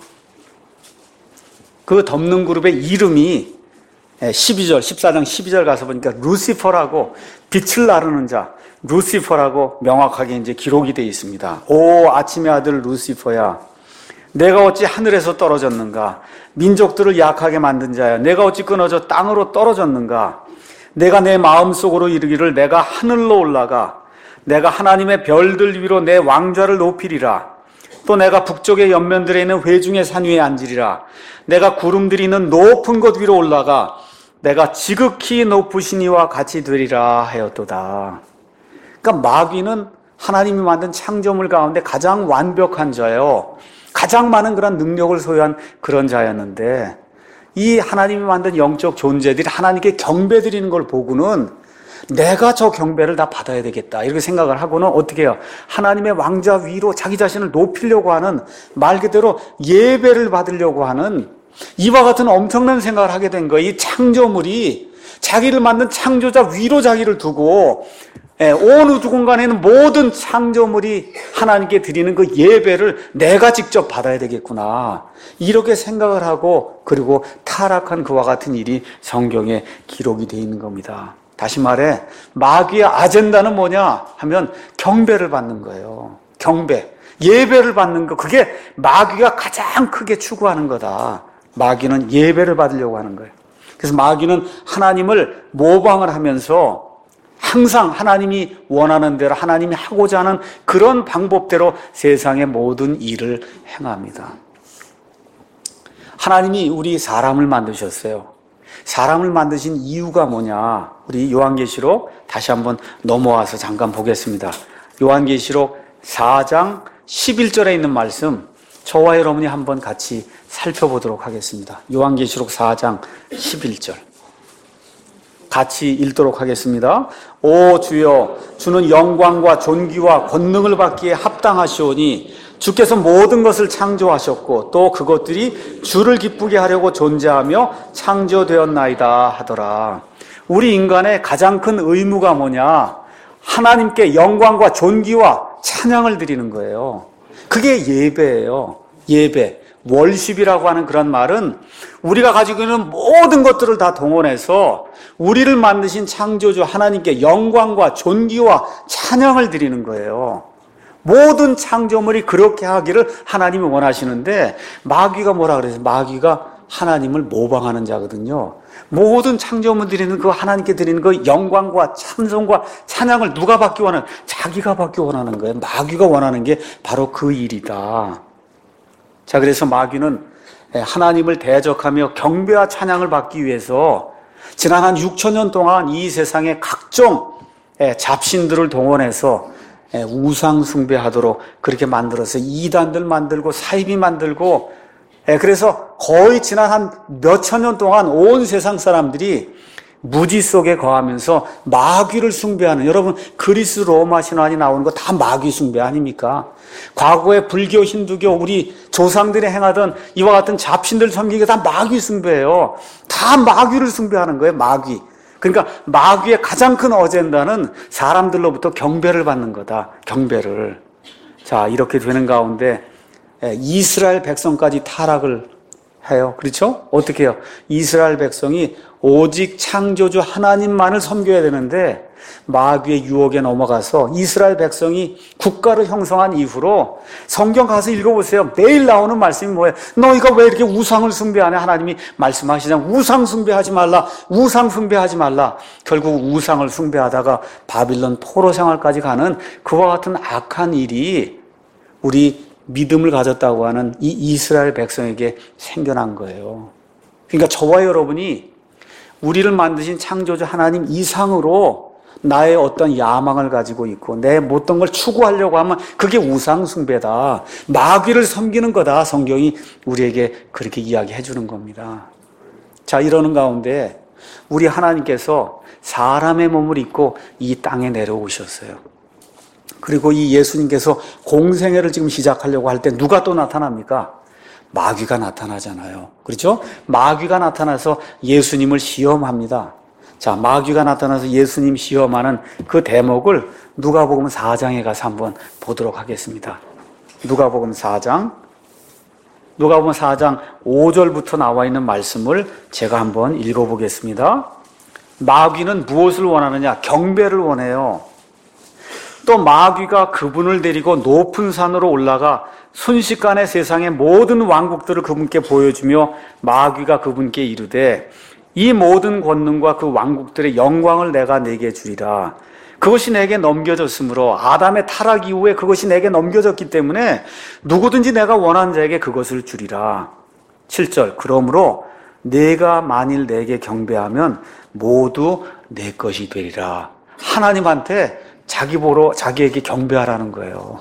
그 덮는 그룹의 이름이 12절, 14장 12절 가서 보니까 루시퍼라고 빛을 나르는 자, 루시퍼라고 명확하게 이제 기록이 되어 있습니다. 오 아침의 아들 루시퍼야, 내가 어찌 하늘에서 떨어졌는가? 민족들을 약하게 만든 자야, 내가 어찌 끊어져 땅으로 떨어졌는가? 내가 내 마음속으로 이르기를 내가 하늘로 올라가 내가 하나님의 별들 위로 내 왕좌를 높이리라. 또 내가 북쪽의 옆면들에 있는 회중의 산 위에 앉으리라. 내가 구름들이 있는 높은 곳 위로 올라가 내가 지극히 높으신 이와 같이 되리라 하였도다. 그러니까 마귀는 하나님이 만든 창조물 가운데 가장 완벽한 자예요. 가장 많은 그런 능력을 소유한 그런 자였는데 이 하나님이 만든 영적 존재들이 하나님께 경배드리는 걸 보고는 내가 저 경배를 다 받아야 되겠다 이렇게 생각을 하고는 어떻게 해요? 하나님의 왕좌 위로 자기 자신을 높이려고 하는, 말 그대로 예배를 받으려고 하는 이와 같은 엄청난 생각을 하게 된 거예요. 이 창조물이 자기를 만든 창조자 위로 자기를 두고 온 우주 공간에 있는 모든 창조물이 하나님께 드리는 그 예배를 내가 직접 받아야 되겠구나 이렇게 생각을 하고, 그리고 타락한 그와 같은 일이 성경에 기록이 되어 있는 겁니다. 다시 말해 마귀의 아젠다는 뭐냐 하면 경배를 받는 거예요. 경배, 예배를 받는 거, 그게 마귀가 가장 크게 추구하는 거다. 마귀는 예배를 받으려고 하는 거예요. 그래서 마귀는 하나님을 모방을 하면서 항상 하나님이 원하는 대로, 하나님이 하고자 하는 그런 방법대로 세상의 모든 일을 행합니다. 하나님이 우리 사람을 만드셨어요. 사람을 만드신 이유가 뭐냐? 우리 요한계시록 다시 한번 넘어와서 잠깐 보겠습니다. 요한계시록 4장 11절에 있는 말씀, 저와 여러분이 한번 같이 살펴보도록 하겠습니다. 요한계시록 4장 11절 같이 읽도록 하겠습니다. 오 주여, 주는 영광과 존귀와 권능을 받기에 합당하시오니 주께서 모든 것을 창조하셨고 또 그것들이 주를 기쁘게 하려고 존재하며 창조되었나이다 하더라. 우리 인간의 가장 큰 의무가 뭐냐? 하나님께 영광과 존귀와 찬양을 드리는 거예요. 그게 예배예요. 예배. 월십이라고 하는 그런 말은 우리가 가지고 있는 모든 것들을 다 동원해서 우리를 만드신 창조주 하나님께 영광과 존귀와 찬양을 드리는 거예요. 모든 창조물이 그렇게 하기를 하나님이 원하시는데 마귀가 뭐라 그래서 마귀가 하나님을 모방하는 자거든요. 모든 창조물들이 그 하나님께 드리는 그 영광과 찬송과 찬양을 누가 받기 원하는? 자기가 받기 원하는 거예요. 마귀가 원하는 게 바로 그 일이다. 자, 그래서 마귀는 하나님을 대적하며 경배와 찬양을 받기 위해서 지난 한 6,000년 동안 이 세상의 각종 잡신들을 동원해서 우상 숭배하도록 그렇게 만들어서 이단들 만들고 사이비 만들고, 그래서 거의 지난 한 몇천 년 동안 온 세상 사람들이 무지 속에 거하면서 마귀를 숭배하는, 여러분 그리스 로마 신화에 나오는 거 다 마귀 숭배 아닙니까? 과거에 불교, 힌두교 우리 조상들이 행하던 이와 같은 잡신들 섬기기가 다 마귀 숭배예요. 다 마귀를 숭배하는 거예요. 마귀. 그러니까 마귀의 가장 큰 어젠다는 사람들로부터 경배를 받는 거다. 경배를. 자, 이렇게 되는 가운데 이스라엘 백성까지 타락을 해요. 그렇죠? 어떻게 해요? 이스라엘 백성이 오직 창조주 하나님만을 섬겨야 되는데 마귀의 유혹에 넘어가서 이스라엘 백성이 국가를 형성한 이후로 성경 가서 읽어보세요. 매일 나오는 말씀이 뭐예요? 너희가 왜 이렇게 우상을 숭배하냐? 하나님이 말씀하시잖아요. 우상 숭배하지 말라. 우상 숭배하지 말라. 결국 우상을 숭배하다가 바빌론 포로 생활까지 가는 그와 같은 악한 일이 우리 믿음을 가졌다고 하는 이 이스라엘 백성에게 생겨난 거예요. 그러니까 저와 여러분이 우리를 만드신 창조주 하나님 이상으로 나의 어떤 야망을 가지고 있고 내 어떤 걸 추구하려고 하면 그게 우상 숭배다. 마귀를 섬기는 거다. 성경이 우리에게 그렇게 이야기해 주는 겁니다. 자, 이러는 가운데 우리 하나님께서 사람의 몸을 입고 이 땅에 내려오셨어요. 그리고 이 예수님께서 공생애를 지금 시작하려고 할 때 누가 또 나타납니까? 마귀가 나타나잖아요. 그렇죠? 마귀가 나타나서 예수님을 시험합니다. 자, 마귀가 나타나서 예수님 시험하는 그 대목을 누가복음 4장에 가서 한번 보도록 하겠습니다. 누가복음 4장 5절부터 나와 있는 말씀을 제가 한번 읽어보겠습니다. 마귀는 무엇을 원하느냐? 경배를 원해요. 또 마귀가 그분을 데리고 높은 산으로 올라가 순식간에 세상의 모든 왕국들을 그분께 보여주며 마귀가 그분께 이르되 이 모든 권능과 그 왕국들의 영광을 내가 내게 주리라. 그것이 내게 넘겨졌으므로 아담의 타락 이후에 그것이 내게 넘겨졌기 때문에 누구든지 내가 원하는 자에게 그것을 주리라. 7절 그러므로 내가 만일 내게 경배하면 모두 내 것이 되리라. 하나님한테 자기 보러 자기에게 경배하라는 거예요.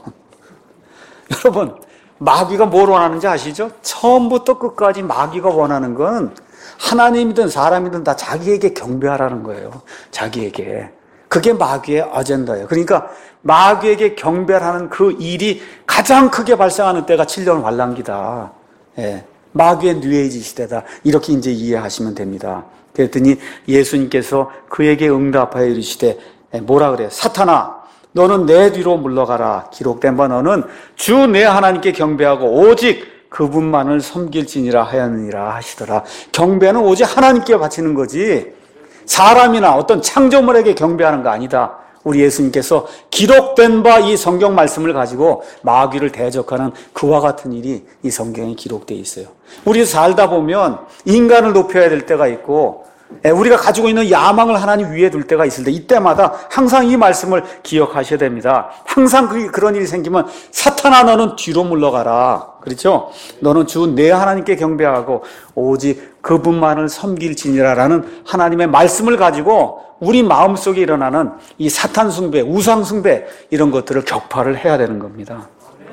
여러분, 마귀가 뭘 원하는지 아시죠? 처음부터 끝까지 마귀가 원하는 건 하나님이든 사람이든 다 자기에게 경배하라는 거예요. 자기에게. 그게 마귀의 아젠다예요. 그러니까 마귀에게 경배하는 그 일이 가장 크게 발생하는 때가 7년 환란기다. 예. 마귀의 뉴에이지 시대다. 이렇게 이제 이해하시면 됩니다. 그랬더니 예수님께서 그에게 응답하여 이르시되 뭐라 그래요? 사탄아, 너는 내 뒤로 물러가라. 기록된 바 너는 주 내 하나님께 경배하고 오직 그분만을 섬길지니라 하였느니라 하시더라. 경배는 오직 하나님께 바치는 거지 사람이나 어떤 창조물에게 경배하는 거 아니다. 우리 예수님께서 기록된 바 이 성경 말씀을 가지고 마귀를 대적하는 그와 같은 일이 이 성경에 기록되어 있어요. 우리 살다 보면 인간을 높여야 될 때가 있고 우리가 가지고 있는 야망을 하나님 위에 둘 때가 있을 때 이때마다 항상 이 말씀을 기억하셔야 됩니다. 항상 그런 일이 생기면 사탄아 너는 뒤로 물러가라. 그렇죠? 너는 주 내 하나님께 경배하고 오직 그분만을 섬길지니라라는 하나님의 말씀을 가지고 우리 마음속에 일어나는 이 사탄 숭배, 우상 숭배 이런 것들을 격파를 해야 되는 겁니다.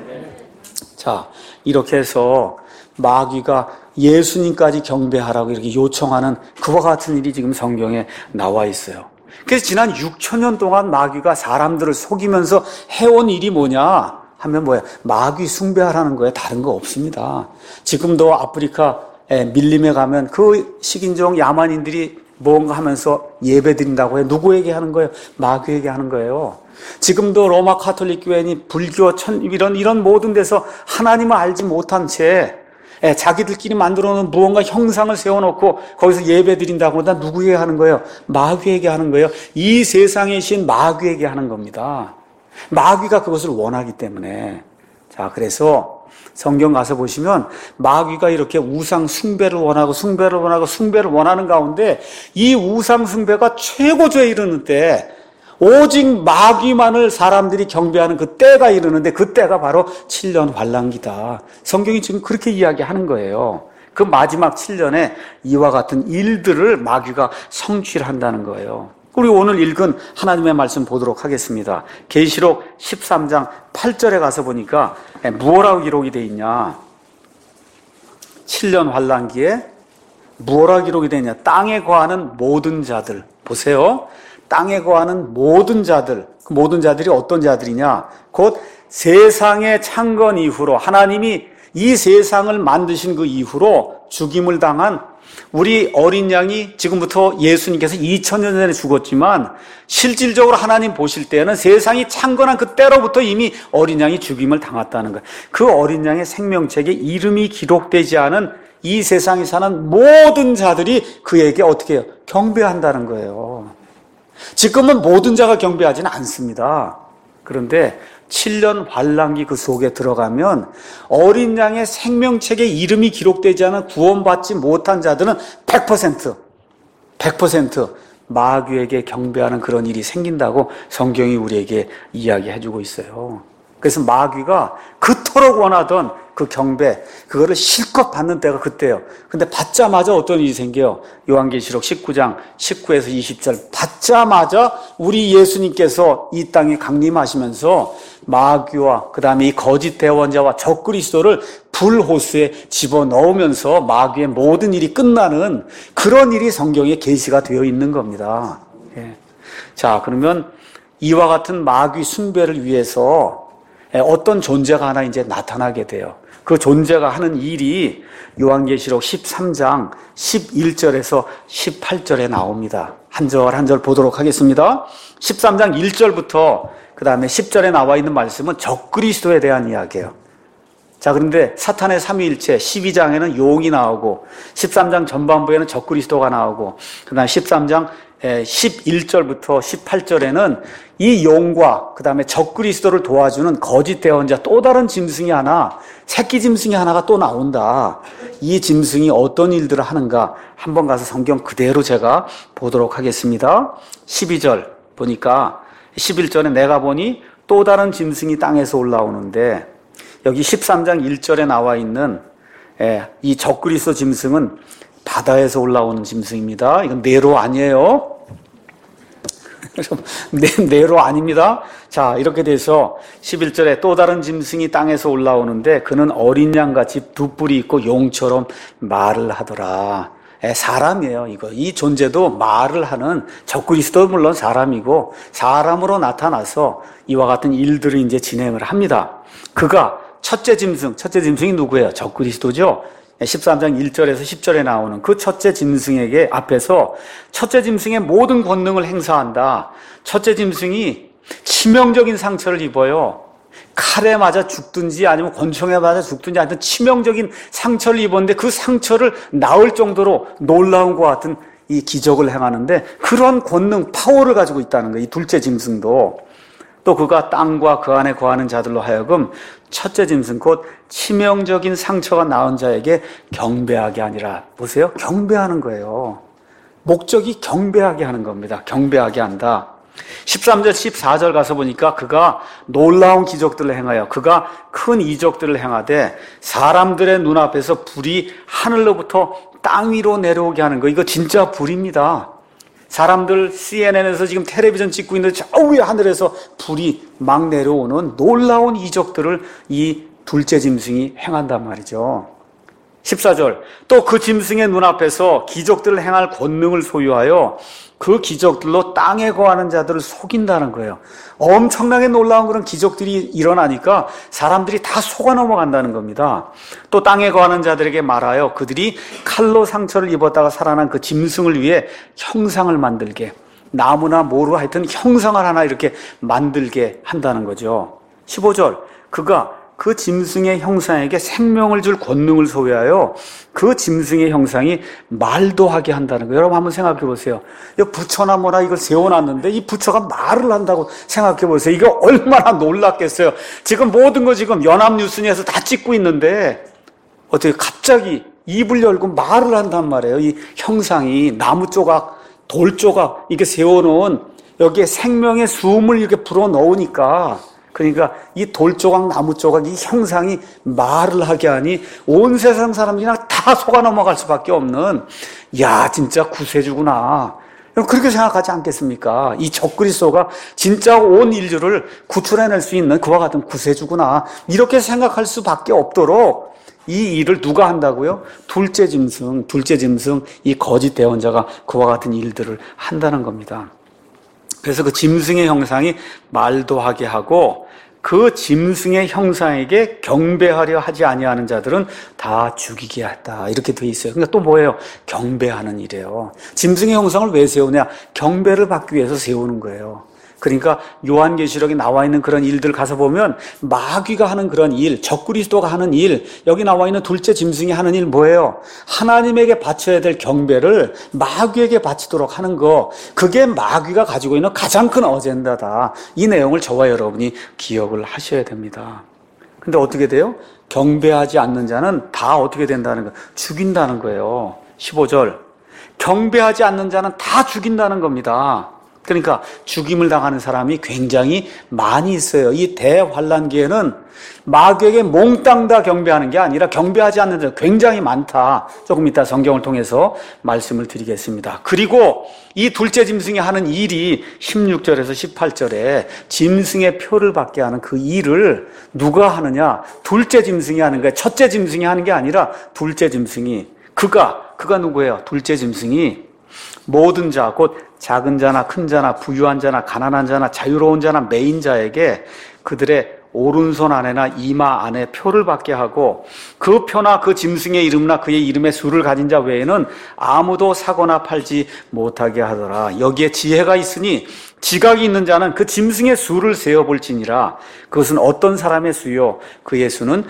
자, 이렇게 해서 마귀가 예수님까지 경배하라고 이렇게 요청하는 그와 같은 일이 지금 성경에 나와 있어요. 그래서 지난 6,000년 동안 마귀가 사람들을 속이면서 해온 일이 뭐냐 하면 뭐야? 마귀 숭배하라는 거예요. 다른 거 없습니다. 지금도 아프리카 밀림에 가면 그 식인종 야만인들이 뭔가 하면서 예배 드린다고 해요. 누구에게 하는 거예요? 마귀에게 하는 거예요. 지금도 로마 가톨릭 교회니 불교, 이런 모든 데서 하나님을 알지 못한 채 자기들끼리 만들어 놓은 무언가 형상을 세워놓고 거기서 예배 드린다고 다 누구에게 하는 거예요? 마귀에게 하는 거예요. 이 세상의 신 마귀에게 하는 겁니다. 마귀가 그것을 원하기 때문에. 자, 그래서 성경 가서 보시면 마귀가 이렇게 우상 숭배를 원하고 숭배를 원하고 숭배를 원하는 가운데 이 우상 숭배가 최고조에 이르는 때 오직 마귀만을 사람들이 경배하는 그 때가 이르는데 그 때가 바로 7년 환란기다. 성경이 지금 그렇게 이야기하는 거예요. 그 마지막 7년에 이와 같은 일들을 마귀가 성취를 한다는 거예요. 우리 오늘 읽은 하나님의 말씀 보도록 하겠습니다. 계시록 13장 8절에 가서 보니까 무엇라고 기록이 되어 있냐? 7년 환란기에 무엇라고 기록이 되어 있냐? 땅에 거하는 모든 자들. 보세요. 땅에 거하는 모든 자들. 그 모든 자들이 어떤 자들이냐? 곧 세상의 창건 이후로 하나님이 이 세상을 만드신 그 이후로 죽임을 당한 우리 어린 양이 지금부터 예수님께서 2000년 전에 죽었지만 실질적으로 하나님 보실 때는 세상이 창건한 그때로부터 이미 어린 양이 죽임을 당했다는 거예요. 그 어린 양의 생명책에 이름이 기록되지 않은 이 세상에 사는 모든 자들이 그에게 어떻게 해요? 경배한다는 거예요. 지금은 모든 자가 경배하지는 않습니다. 그런데 7년 환란기 그 속에 들어가면 어린 양의 생명책에 이름이 기록되지 않은 구원받지 못한 자들은 100% 마귀에게 경배하는 그런 일이 생긴다고 성경이 우리에게 이야기해주고 있어요. 그래서 마귀가 그토록 원하던 그 경배, 그거를 실컷 받는 때가 그때예요. 근데 받자마자 어떤 일이 생겨요? 요한계시록 19장 19에서 20절 받자마자 우리 예수님께서 이 땅에 강림하시면서 마귀와 그 다음에 이 거짓 대원자와 적그리스도를 불호수에 집어넣으면서 마귀의 모든 일이 끝나는 그런 일이 성경에 계시가 되어 있는 겁니다. 예. 자, 그러면 이와 같은 마귀 숭배를 위해서 어떤 존재가 하나 이제 나타나게 돼요. 그 존재가 하는 일이 요한계시록 13장 11절에서 18절에 나옵니다. 한 절 한 절 보도록 하겠습니다. 13장 1절부터 그 다음에 10절에 나와 있는 말씀은 적그리스도에 대한 이야기예요. 자, 그런데 사탄의 삼위일체 12장에는 용이 나오고 13장 전반부에는 적그리스도가 나오고 그 다음에 13장 11절부터 18절에는 이 용과 그 다음에 적그리스도를 도와주는 거짓 대언자 또 다른 짐승이 하나, 새끼 짐승이 하나가 또 나온다. 이 짐승이 어떤 일들을 하는가 한번 가서 성경 그대로 제가 보도록 하겠습니다. 12절 보니까 11절에 내가 보니 또 다른 짐승이 땅에서 올라오는데 여기 13장 1절에 나와 있는 이 적그리스도 짐승은 바다에서 올라오는 짐승입니다. 이건 네로 아니에요. 네로 아닙니다. 자, 이렇게 돼서 11절에 또 다른 짐승이 땅에서 올라오는데 그는 어린 양같이 두 뿔이 있고 용처럼 말을 하더라. 사람이에요, 이거. 이 존재도 말을 하는 적그리스도 물론 사람이고 사람으로 나타나서 이와 같은 일들을 이제 진행을 합니다. 그가 첫째 짐승이 누구예요? 적그리스도죠. 13장 1절에서 10절에 나오는 그 첫째 짐승에게 앞에서 첫째 짐승의 모든 권능을 행사한다. 첫째 짐승이 치명적인 상처를 입어요. 칼에 맞아 죽든지 아니면 권총에 맞아 죽든지 하여튼 치명적인 상처를 입었는데 그 상처를 나을 정도로 놀라운 것 같은 이 기적을 행하는데 그런 권능, 파워를 가지고 있다는 거예요. 이 둘째 짐승도. 또 그가 땅과 그 안에 거하는 자들로 하여금 첫째 짐승 곧 치명적인 상처가 나은 자에게 경배하게 아니라 보세요. 경배하는 거예요. 목적이 경배하게 하는 겁니다. 경배하게 한다. 13절 14절 가서 보니까 그가 놀라운 기적들을 행하여 그가 큰 이적들을 행하되 사람들의 눈앞에서 불이 하늘로부터 땅 위로 내려오게 하는 거. 이거 진짜 불입니다. 사람들 CNN에서 지금 텔레비전 찍고 있는데 저 위에 하늘에서 불이 막 내려오는 놀라운 이적들을 이 둘째 짐승이 행한단 말이죠. 14절 또 그 짐승의 눈앞에서 기적들을 행할 권능을 소유하여 그 기적들로 땅에 거하는 자들을 속인다는 거예요. 엄청나게 놀라운 그런 기적들이 일어나니까 사람들이 다 속아 넘어간다는 겁니다. 또 땅에 거하는 자들에게 말하여 그들이 칼로 상처를 입었다가 살아난 그 짐승을 위해 형상을 만들게, 나무나 모루 하여튼 형상을 하나 이렇게 만들게 한다는 거죠. 15절 그가 그 짐승의 형상에게 생명을 줄 권능을 소유하여 그 짐승의 형상이 말도 하게 한다는 거예요. 여러분 한번 생각해 보세요. 부처나 뭐나 이걸 세워놨는데 이 부처가 말을 한다고 생각해 보세요. 이거 얼마나 놀랍겠어요. 지금 모든 거 지금 연합뉴스에서 다 찍고 있는데 어떻게 갑자기 입을 열고 말을 한단 말이에요. 이 형상이 나무 조각, 돌 조각 이렇게 세워놓은 여기에 생명의 숨을 이렇게 불어 넣으니까 그러니까 이 돌 조각, 나무 조각, 이 형상이 말을 하게 하니 온 세상 사람들이 그냥 다 속아 넘어갈 수밖에 없는 야 진짜 구세주구나. 그렇게 생각하지 않겠습니까? 이 적그리스도가 진짜 온 인류를 구출해낼 수 있는 그와 같은 구세주구나. 이렇게 생각할 수밖에 없도록 이 일을 누가 한다고요? 둘째 짐승, 이 거짓 대언자가 그와 같은 일들을 한다는 겁니다. 그래서 그 짐승의 형상이 말도 하게 하고 그 짐승의 형상에게 경배하려 하지 아니하는 자들은 다 죽이게 했다. 이렇게 돼 있어요. 그러니까 또 뭐예요? 경배하는 일이에요. 짐승의 형상을 왜 세우냐? 경배를 받기 위해서 세우는 거예요. 그러니까 요한계시록에 나와 있는 그런 일들 가서 보면 마귀가 하는 그런 일, 적그리스도가 하는 일, 여기 나와 있는 둘째 짐승이 하는 일 뭐예요? 하나님에게 바쳐야 될 경배를 마귀에게 바치도록 하는 거, 그게 마귀가 가지고 있는 가장 큰 어젠다다. 이 내용을 저와 여러분이 기억을 하셔야 됩니다. 근데 어떻게 돼요? 경배하지 않는 자는 다 어떻게 된다는 거예요? 죽인다는 거예요. 15절. 경배하지 않는 자는 다 죽인다는 겁니다. 그러니까 죽임을 당하는 사람이 굉장히 많이 있어요. 이 대환란기에는 마귀에게 몽땅 다 경배하는 게 아니라 경배하지 않는 자가 굉장히 많다. 조금 이따 성경을 통해서 말씀을 드리겠습니다. 그리고 이 둘째 짐승이 하는 일이 16절에서 18절에 짐승의 표를 받게 하는 그 일을 누가 하느냐? 둘째 짐승이 하는 거예요. 첫째 짐승이 하는 게 아니라 둘째 짐승이. 그가 누구예요? 둘째 짐승이 모든 자, 곧 작은 자나 큰 자나 부유한 자나 가난한 자나 자유로운 자나 매인 자에게 그들의 오른손 안에나 이마 안에 표를 받게 하고 그 표나 그 짐승의 이름이나 그의 이름의 수를 가진 자 외에는 아무도 사거나 팔지 못하게 하더라. 여기에 지혜가 있으니 지각이 있는 자는 그 짐승의 수를 세어볼지니라. 그것은 어떤 사람의 수요? 그의 수는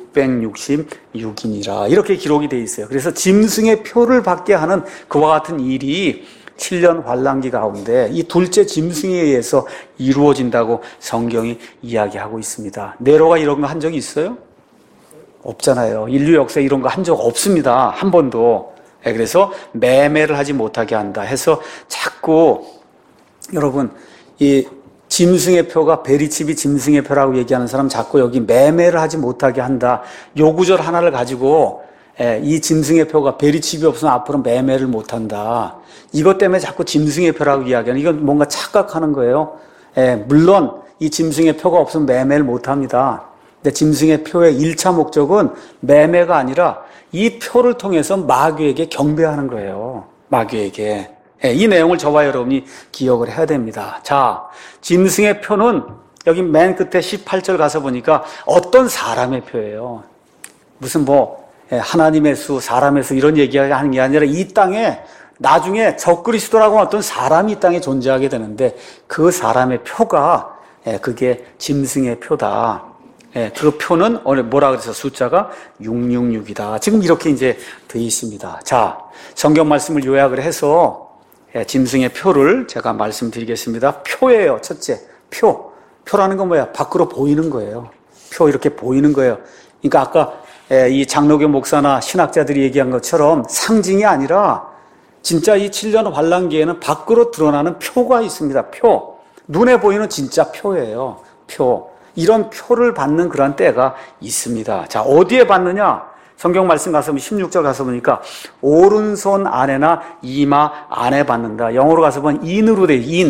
666이니라. 이렇게 기록이 되어 있어요. 그래서 짐승의 표를 받게 하는 그와 같은 일이 7년 환란기 가운데 이 둘째 짐승에 의해서 이루어진다고 성경이 이야기하고 있습니다. 네로가 이런 거 한 적이 있어요? 없잖아요. 인류 역사에 이런 거 한 적 없습니다. 한 번도. 그래서 매매를 하지 못하게 한다 해서 자꾸 여러분 이 짐승의 표가 베리칩이 짐승의 표라고 얘기하는 사람 자꾸 여기 매매를 하지 못하게 한다. 요 구절 하나를 가지고 이 짐승의 표가 베리칩이 없으면 앞으로 매매를 못한다. 이것 때문에 자꾸 짐승의 표라고 이야기하는, 이건 뭔가 착각하는 거예요. 물론 이 짐승의 표가 없으면 매매를 못합니다. 근데 짐승의 표의 1차 목적은 매매가 아니라 이 표를 통해서 마귀에게 경배하는 거예요. 마귀에게. 이 내용을 저와 여러분이 기억을 해야 됩니다. 자, 짐승의 표는 여기 맨 끝에 18절 가서 보니까 어떤 사람의 표예요. 무슨 하나님의 수, 사람의 수 이런 얘기하는 게 아니라 이 땅에 나중에 적그리스도라고 하는 어떤 사람이 이 땅에 존재하게 되는데 그 사람의 표가 그게 짐승의 표다. 그 표는 뭐라 그래서 숫자가 666이다. 지금 이렇게 이제 되어 있습니다. 자, 성경 말씀을 요약을 해서 짐승의 표를 제가 말씀드리겠습니다. 표예요. 첫째, 표. 표라는 건 뭐야? 밖으로 보이는 거예요. 표 이렇게 보이는 거예요. 그러니까 아까 이 장로교 목사나 신학자들이 얘기한 것처럼 상징이 아니라 진짜 이 7년 환란기에는 밖으로 드러나는 표가 있습니다. 표. 눈에 보이는 진짜 표예요. 표. 이런 표를 받는 그런 때가 있습니다. 자, 어디에 받느냐? 성경 말씀 가서 16절 가서 보니까 오른손 안에나 이마 안에 받는다. 영어로 가서 보면 인으로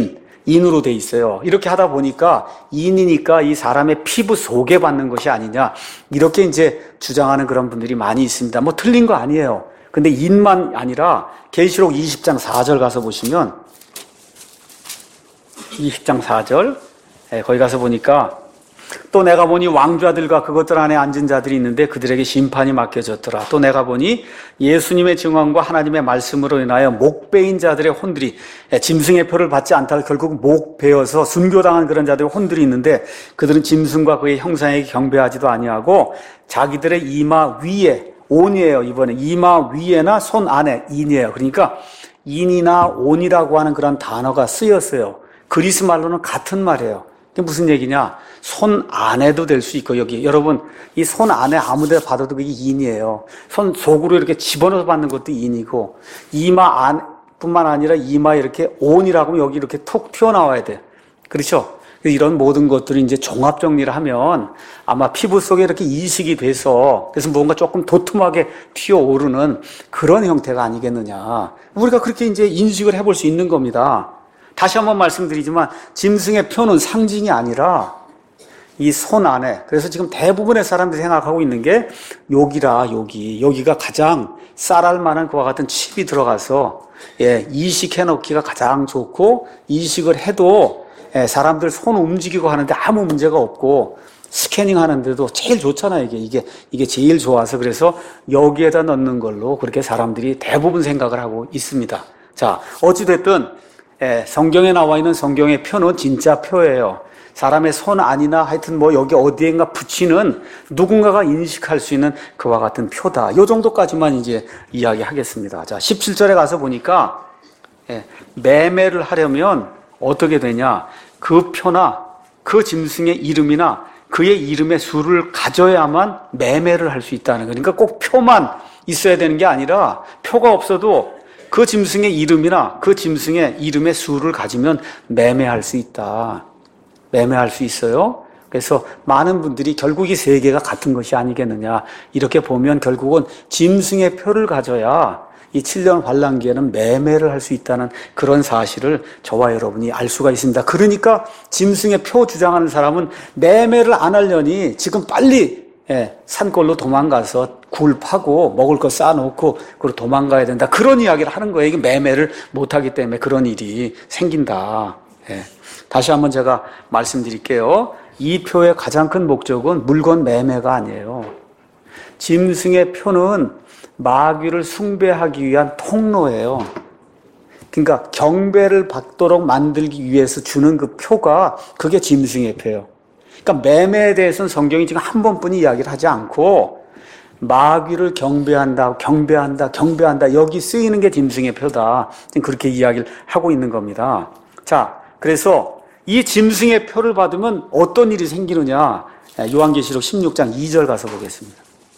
돼 있어요. 이렇게 하다 보니까 인이니까 이 사람의 피부 속에 받는 것이 아니냐. 이렇게 이제 주장하는 그런 분들이 많이 있습니다. 틀린 거 아니에요. 근데 인만 아니라 계시록 20장 4절 가서 보시면 20장 4절 거기 가서 보니까 또 내가 보니 왕좌들과 그것들 안에 앉은 자들이 있는데 그들에게 심판이 맡겨졌더라. 또 내가 보니 예수님의 증언과 하나님의 말씀으로 인하여 목배인 자들의 혼들이, 짐승의 표를 받지 않다가 결국 목배어서 순교당한 그런 자들의 혼들이 있는데, 그들은 짐승과 그의 형상에게 경배하지도 아니하고 자기들의 이마 위에, 온이에요. 이번에 이마 위에나 손 안에, 인이에요. 그러니까 인이나 온이라고 하는 그런 단어가 쓰였어요. 그리스 말로는 같은 말이에요. 그게 무슨 얘기냐? 손 안에도 될 수 있고, 여기 여러분 이 손 안에 아무데나 받아도 그게 인이에요. 손 속으로 이렇게 집어넣어서 받는 것도 인이고, 이마 안뿐만 아니라 이마에 이렇게 온이라고 하면 여기 이렇게 톡 튀어나와야 돼. 그렇죠? 이런 모든 것들을 이제 종합 정리를 하면 아마 피부 속에 이렇게 이식이 돼서, 그래서 뭔가 조금 도톰하게 튀어오르는 그런 형태가 아니겠느냐. 우리가 그렇게 이제 인식을 해볼 수 있는 겁니다. 다시 한번 말씀드리지만 짐승의 표는 상징이 아니라 이 손 안에, 그래서 지금 대부분의 사람들이 생각하고 있는 게 여기가 가장 쌀알 만한 그와 같은 칩이 들어가서 이식해 놓기가 가장 좋고, 이식을 해도 사람들 손 움직이고 하는데 아무 문제가 없고, 스캐닝 하는데도 제일 좋잖아요. 이게 제일 좋아서, 그래서 여기에다 넣는 걸로 그렇게 사람들이 대부분 생각을 하고 있습니다. 자, 어찌됐든 성경에 나와 있는 성경의 표는 진짜 표예요. 사람의 손 안이나 하여튼 뭐 여기 어디엔가 붙이는 누군가가 인식할 수 있는 그와 같은 표다. 요 정도까지만 이제 이야기하겠습니다. 자, 17절에 가서 보니까 매매를 하려면 어떻게 되냐? 그 표나 그 짐승의 이름이나 그의 이름의 수를 가져야만 매매를 할 수 있다는 거예요. 그러니까 꼭 표만 있어야 되는 게 아니라, 표가 없어도 그 짐승의 이름이나 그 짐승의 이름의 수를 가지면 매매할 수 있다. 매매할 수 있어요. 그래서 많은 분들이 결국 이 세 개가 같은 것이 아니겠느냐, 이렇게 보면 결국은 짐승의 표를 가져야 이 7년 환란기에는 매매를 할 수 있다는 그런 사실을 저와 여러분이 알 수가 있습니다. 그러니까 짐승의 표 주장하는 사람은 매매를 안 하려니 지금 빨리 산골로 도망가서 굴 파고 먹을 거 쌓아놓고 그리고 도망가야 된다, 그런 이야기를 하는 거예요. 이게 매매를 못하기 때문에 그런 일이 생긴다. 다시 한번 제가 말씀드릴게요. 이 표의 가장 큰 목적은 물건 매매가 아니에요. 짐승의 표는 마귀를 숭배하기 위한 통로예요. 그러니까 경배를 받도록 만들기 위해서 주는 그 표가, 그게 짐승의 표예요. 그러니까 매매에 대해서는 성경이 지금 한 번뿐이 이야기를 하지 않고, 마귀를 경배한다, 여기 쓰이는 게 짐승의 표다, 그렇게 이야기를 하고 있는 겁니다. 자, 그래서 이 짐승의 표를 받으면 어떤 일이 생기느냐, 요한계시록 16장 2절 가서 보겠습니다.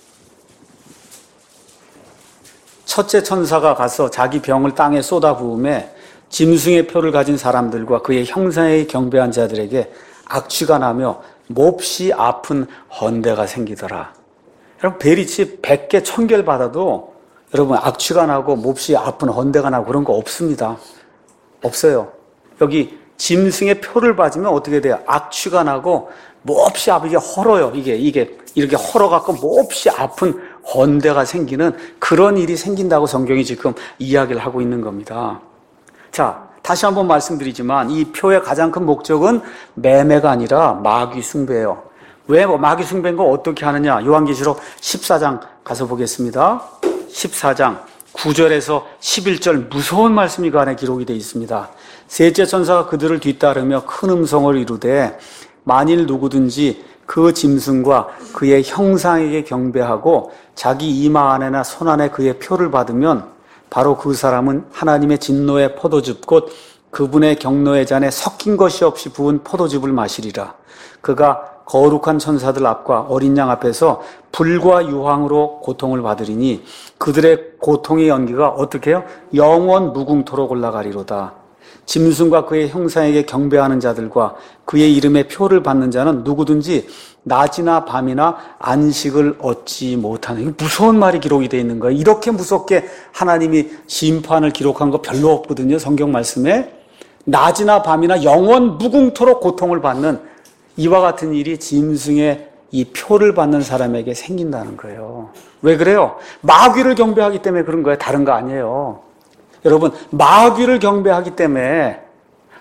첫째 천사가 가서 자기 병을 땅에 쏟아부음에 짐승의 표를 가진 사람들과 그의 형상에 경배한 자들에게 악취가 나며 몹시 아픈 헌대가 생기더라. 여러분, 베리치 100개 1000개를 받아도 여러분 악취가 나고 몹시 아픈 헌대가 나고 그런 거 없습니다. 없어요. 여기 짐승의 표를 받으면 어떻게 돼요? 악취가 나고 몹시 아프게, 이게 헐어요. 이게 이렇게 헐어갖고 몹시 아픈 헌대가 생기는 그런 일이 생긴다고 성경이 지금 이야기를 하고 있는 겁니다. 자, 다시 한번 말씀드리지만 이 표의 가장 큰 목적은 매매가 아니라 마귀 숭배예요. 왜 마귀 숭배인 거 어떻게 하느냐? 요한계시록 14장 가서 보겠습니다. 14장 9절에서 11절 무서운 말씀이 그 안에 기록이 되어 있습니다. 셋째 천사가 그들을 뒤따르며 큰 음성을 이루되 만일 누구든지 그 짐승과 그의 형상에게 경배하고 자기 이마 안에나 손 안에 그의 표를 받으면 바로 그 사람은 하나님의 진노의 포도즙 곧 그분의 경노의 잔에 섞인 것이 없이 부은 포도즙을 마시리라. 그가 거룩한 천사들 앞과 어린 양 앞에서 불과 유황으로 고통을 받으리니 그들의 고통의 연기가 어떻게 해요? 영원 무궁토록 올라가리로다. 짐승과 그의 형상에게 경배하는 자들과 그의 이름의 표를 받는 자는 누구든지 낮이나 밤이나 안식을 얻지 못하는, 이거 무서운 말이 기록이 되어 있는 거예요. 이렇게 무섭게 하나님이 심판을 기록한 거 별로 없거든요. 성경 말씀에. 낮이나 밤이나 영원 무궁토록 고통을 받는 이와 같은 일이 짐승의 이 표를 받는 사람에게 생긴다는 거예요. 왜 그래요? 마귀를 경배하기 때문에 그런 거예요. 다른 거 아니에요. 여러분, 마귀를 경배하기 때문에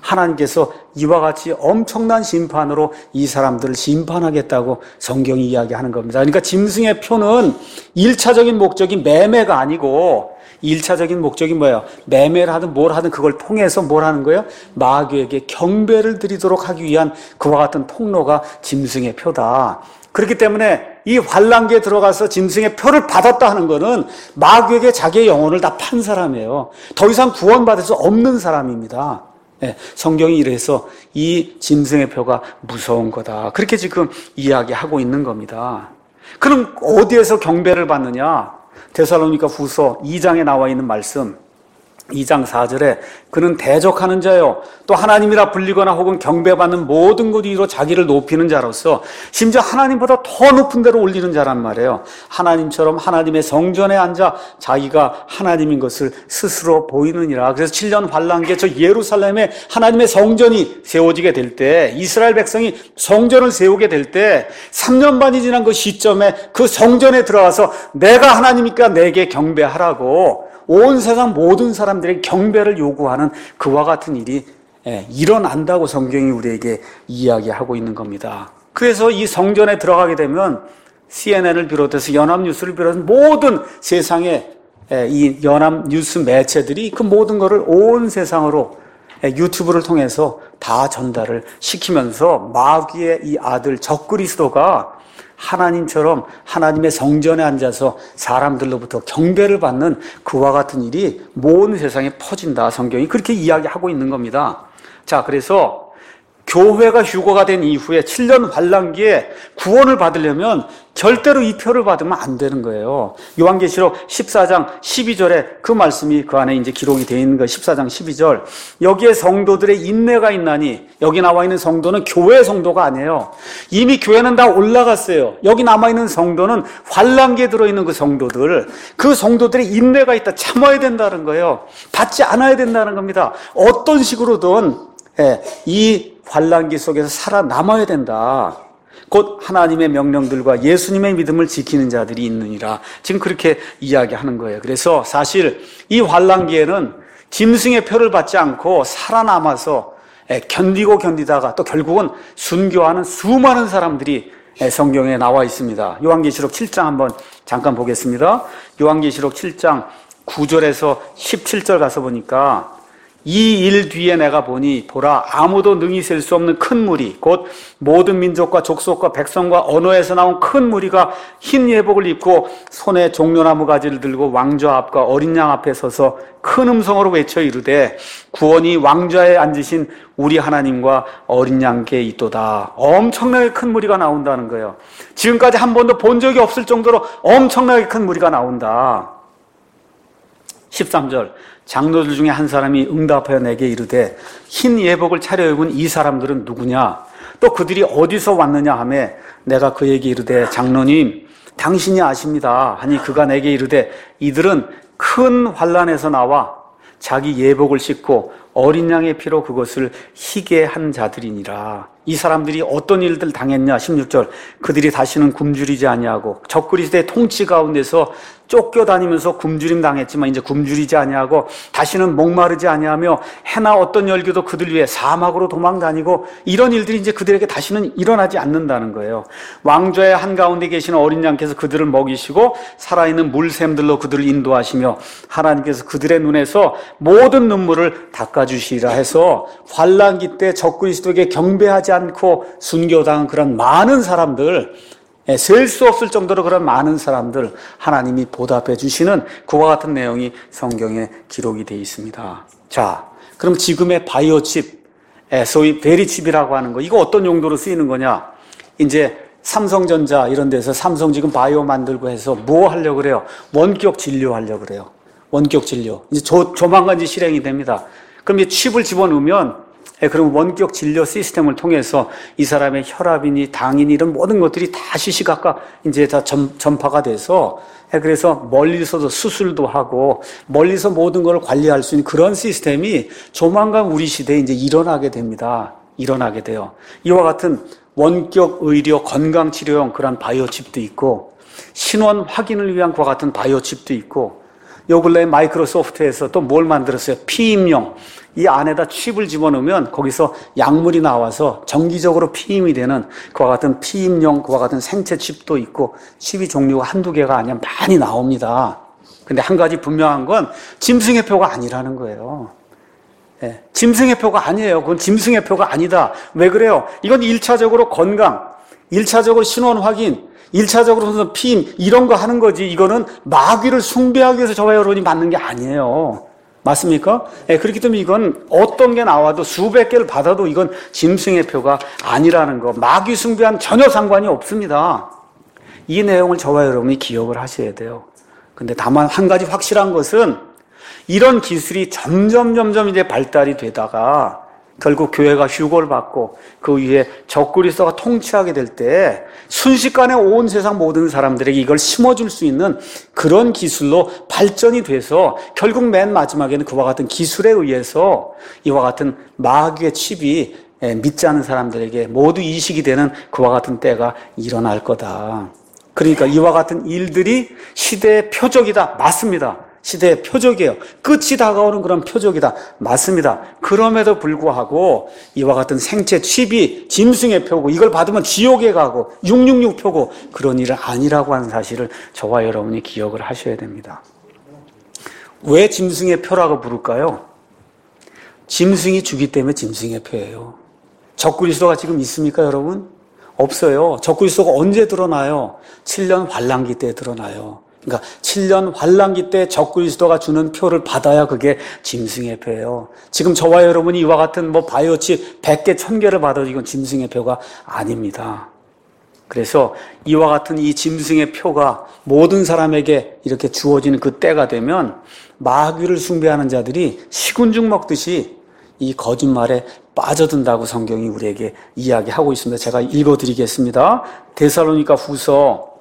하나님께서 이와 같이 엄청난 심판으로 이 사람들을 심판하겠다고 성경이 이야기하는 겁니다. 그러니까 짐승의 표는 1차적인 목적이 매매가 아니고 1차적인 목적이 뭐예요? 매매를 하든 뭘 하든 그걸 통해서 뭘 하는 거예요? 마귀에게 경배를 드리도록 하기 위한 그와 같은 통로가 짐승의 표다. 그렇기 때문에 이 환란기에 들어가서 짐승의 표를 받았다 하는 것은 마귀에게 자기의 영혼을 다 판 사람이에요. 더 이상 구원받을 수 없는 사람입니다. 네, 성경이 이래서 이 짐승의 표가 무서운 거다. 그렇게 지금 이야기하고 있는 겁니다. 그럼 어디에서 경배를 받느냐? 데살로니가 후서 2장에 나와 있는 말씀 2장 4절에 그는 대적하는 자요 또 하나님이라 불리거나 혹은 경배받는 모든 것 위로 자기를 높이는 자로서 심지어 하나님보다 더 높은 데로 올리는 자란 말이에요. 하나님처럼 하나님의 성전에 앉아 자기가 하나님인 것을 스스로 보이느니라. 그래서 7년 환란기에 저 예루살렘에 하나님의 성전이 세워지게 될 때 이스라엘 백성이 성전을 세우게 될 때 3년 반이 지난 그 시점에 그 성전에 들어가서 내가 하나님이니까 내게 경배하라고 온 세상 모든 사람들의 경배를 요구하는 그와 같은 일이 일어난다고 성경이 우리에게 이야기하고 있는 겁니다. 그래서 이 성전에 들어가게 되면 CNN을 비롯해서 연합뉴스를 비롯해서 모든 세상의 이 연합뉴스 매체들이 그 모든 것을 온 세상으로 유튜브를 통해서 다 전달을 시키면서 마귀의 이 아들 적그리스도가 하나님처럼 하나님의 성전에 앉아서 사람들로부터 경배를 받는 그와 같은 일이 모든 세상에 퍼진다. 성경이 그렇게 이야기하고 있는 겁니다. 자, 그래서 교회가 휴거가 된 이후에 7년 환란기에 구원을 받으려면 절대로 이 표를 받으면 안 되는 거예요. 요한계시록 14장 12절에 그 말씀이 그 안에 이제 기록이 되어 있는 거예요. 14장 12절. 여기에 성도들의 인내가 있나니, 여기 나와 있는 성도는 교회 성도가 아니에요. 이미 교회는 다 올라갔어요. 여기 남아있는 성도는 환란기에 들어있는 그 성도들의 인내가 있다. 참아야 된다는 거예요. 받지 않아야 된다는 겁니다. 어떤 식으로든 이 환란기 속에서 살아남아야 된다. 곧 하나님의 명령들과 예수님의 믿음을 지키는 자들이 있느니라. 지금 그렇게 이야기하는 거예요. 그래서 사실 이 환란기에는 짐승의 표를 받지 않고 살아남아서 견디다가 또 결국은 순교하는 수많은 사람들이 성경에 나와 있습니다. 요한계시록 7장 한번 잠깐 보겠습니다. 요한계시록 7장 9절에서 17절 가서 보니까 이 일 뒤에 내가 보니 보라 아무도 능히 셀 수 없는 큰 무리 곧 모든 민족과 족속과 백성과 언어에서 나온 큰 무리가 흰 예복을 입고 손에 종려나무 가지를 들고 왕좌 앞과 어린 양 앞에 서서 큰 음성으로 외쳐 이르되 구원이 왕좌에 앉으신 우리 하나님과 어린 양께 있도다. 엄청나게 큰 무리가 나온다는 거예요. 지금까지 한 번도 본 적이 없을 정도로 엄청나게 큰 무리가 나온다. 13절 장로들 중에 한 사람이 응답하여 내게 이르되 흰 예복을 차려입은 이 사람들은 누구냐? 또 그들이 어디서 왔느냐 하며 내가 그에게 이르되 장로님 당신이 아십니다 하니 그가 내게 이르되 이들은 큰 환난에서 나와 자기 예복을 싣고 어린 양의 피로 그것을 희게 한 자들이니라. 이 사람들이 어떤 일들 당했냐? 16절 그들이 다시는 굶주리지 아니하고 적그리스도의 통치 가운데서 쫓겨다니면서 굶주림 당했지만 이제 굶주리지 아니하고 다시는 목마르지 아니하며 해나 어떤 열기도 그들 위해 사막으로 도망다니고 이런 일들이 이제 그들에게 다시는 일어나지 않는다는 거예요. 왕좌의 한가운데 계시는 어린 양께서 그들을 먹이시고 살아있는 물샘들로 그들을 인도하시며 하나님께서 그들의 눈에서 모든 눈물을 닦아주시리라 해서 환난기 때 적그리스도에게 경배하지 않고 순교당한 그런 많은 사람들, 셀 수 없을 정도로 그런 많은 사람들 하나님이 보답해 주시는 그와 같은 내용이 성경에 기록이 되어 있습니다. 자, 그럼 지금의 바이오칩, 소위 베리칩이라고 하는 거, 이거 어떤 용도로 쓰이는 거냐? 이제 삼성전자 이런 데서 삼성 지금 바이오 만들고 해서 뭐 하려고 그래요? 원격 진료 하려고 그래요. 원격 진료. 이제 조만간 이제 실행이 됩니다. 그럼 이 칩을 집어넣으면 그럼 원격 진료 시스템을 통해서 이 사람의 혈압이니 당이니 이런 모든 것들이 다 시시각각 이제 다 전파가 돼서 그래서 멀리서도 수술도 하고 멀리서 모든 걸 관리할 수 있는 그런 시스템이 조만간 우리 시대에 이제 일어나게 됩니다. 일어나게 돼요. 이와 같은 원격 의료 건강치료용 그런 바이오칩도 있고 신원 확인을 위한 그와 같은 바이오칩도 있고 요 근래에 마이크로소프트에서 또 뭘 만들었어요? 피임용. 이 안에다 칩을 집어넣으면 거기서 약물이 나와서 정기적으로 피임이 되는 그와 같은 피임용, 그와 같은 생체 칩도 있고 칩이 종류가 한두 개가 아니라 많이 나옵니다. 근데 한 가지 분명한 건 짐승의 표가 아니라는 거예요. 예, 짐승의 표가 아니에요. 그건 짐승의 표가 아니다. 왜 그래요? 이건 1차적으로 건강, 1차적으로 신원 확인, 1차적으로 피임 이런 거 하는 거지. 이거는 마귀를 숭배하기 위해서 저와 여러분이 받는 게 아니에요. 맞습니까? 예, 그렇기 때문에 이건 어떤 게 나와도 수백 개를 받아도 이건 짐승의 표가 아니라는 거. 마귀 숭배와는 전혀 상관이 없습니다. 이 내용을 저와 여러분이 기억을 하셔야 돼요. 근데 다만 한 가지 확실한 것은 이런 기술이 점점 이제 발달이 되다가 결국 교회가 휴거를 받고 그 위에 적그리스도가 통치하게 될 때 순식간에 온 세상 모든 사람들에게 이걸 심어줄 수 있는 그런 기술로 발전이 돼서 결국 맨 마지막에는 그와 같은 기술에 의해서 이와 같은 마귀의 칩이 믿지 않는 사람들에게 모두 이식이 되는 그와 같은 때가 일어날 거다. 그러니까 이와 같은 일들이 시대의 표적이다. 맞습니다. 시대의 표적이에요. 끝이 다가오는 그런 표적이다. 맞습니다. 그럼에도 불구하고 이와 같은 생체 칩이 짐승의 표고 이걸 받으면 지옥에 가고 666 표고 그런 일은 아니라고 하는 사실을 저와 여러분이 기억을 하셔야 됩니다. 왜 짐승의 표라고 부를까요? 짐승이 주기 때문에 짐승의 표예요. 적그리스도가 지금 있습니까, 여러분? 없어요. 적그리스도가 언제 드러나요? 7년 환란기 때 드러나요. 그러니까 7년 환란기 때 적그리스도가 주는 표를 받아야 그게 짐승의 표예요. 지금 저와 여러분이 이와 같은 바이오칩 100개, 1000개를 받아도 이건 짐승의 표가 아닙니다. 그래서 이와 같은 이 짐승의 표가 모든 사람에게 이렇게 주어지는 그 때가 되면 마귀를 숭배하는 자들이 식은죽 먹듯이 이 거짓말에 빠져든다고 성경이 우리에게 이야기하고 있습니다. 제가 읽어드리겠습니다. 데살로니가 후서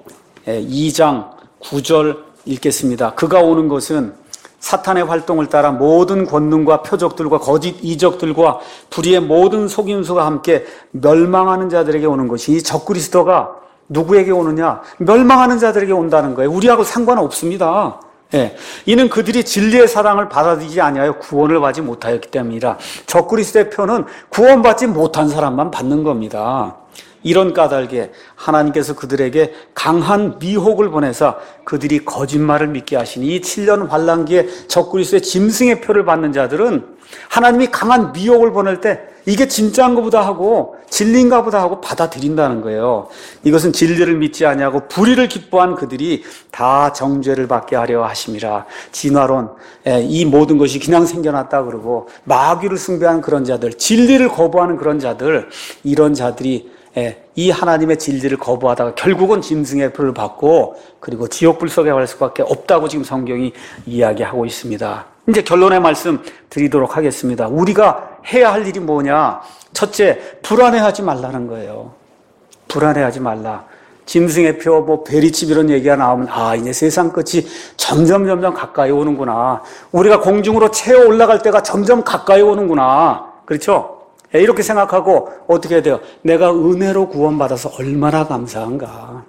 2장 9절 읽겠습니다. 그가 오는 것은 사탄의 활동을 따라 모든 권능과 표적들과 거짓 이적들과 불의의 모든 속임수가 함께 멸망하는 자들에게 오는 것이 이 적그리스도가 누구에게 오느냐? 멸망하는 자들에게 온다는 거예요. 우리하고 상관없습니다. 예, 이는 그들이 진리의 사랑을 받아들이지 아니하여 구원을 받지 못하였기 때문이라. 적그리스도의 표는 구원받지 못한 사람만 받는 겁니다. 이런 까닭에 하나님께서 그들에게 강한 미혹을 보내사 그들이 거짓말을 믿게 하시니 이 7년 환란기에 적그리스도의 짐승의 표를 받는 자들은 하나님이 강한 미혹을 보낼 때 이게 진짜인 것보다 하고 진리인가 보다 하고 받아들인다는 거예요. 이것은 진리를 믿지 아니하고 불의를 기뻐한 그들이 다 정죄를 받게 하려 하심이라. 진화론, 이 모든 것이 그냥 생겨났다 그러고 마귀를 숭배하는 그런 자들, 진리를 거부하는 그런 자들, 이런 자들이 이 하나님의 진리를 거부하다가 결국은 짐승의 표를 받고 그리고 지옥불 속에 갈 수밖에 없다고 지금 성경이 이야기하고 있습니다. 이제 결론의 말씀 드리도록 하겠습니다. 우리가 해야 할 일이 뭐냐? 첫째, 불안해하지 말라는 거예요. 불안해하지 말라. 짐승의 표, 베리칩 이런 얘기가 나오면 이제 세상 끝이 점점 가까이 오는구나. 우리가 공중으로 채워 올라갈 때가 점점 가까이 오는구나. 그렇죠? 이렇게 생각하고 어떻게 해야 돼요? 내가 은혜로 구원받아서 얼마나 감사한가.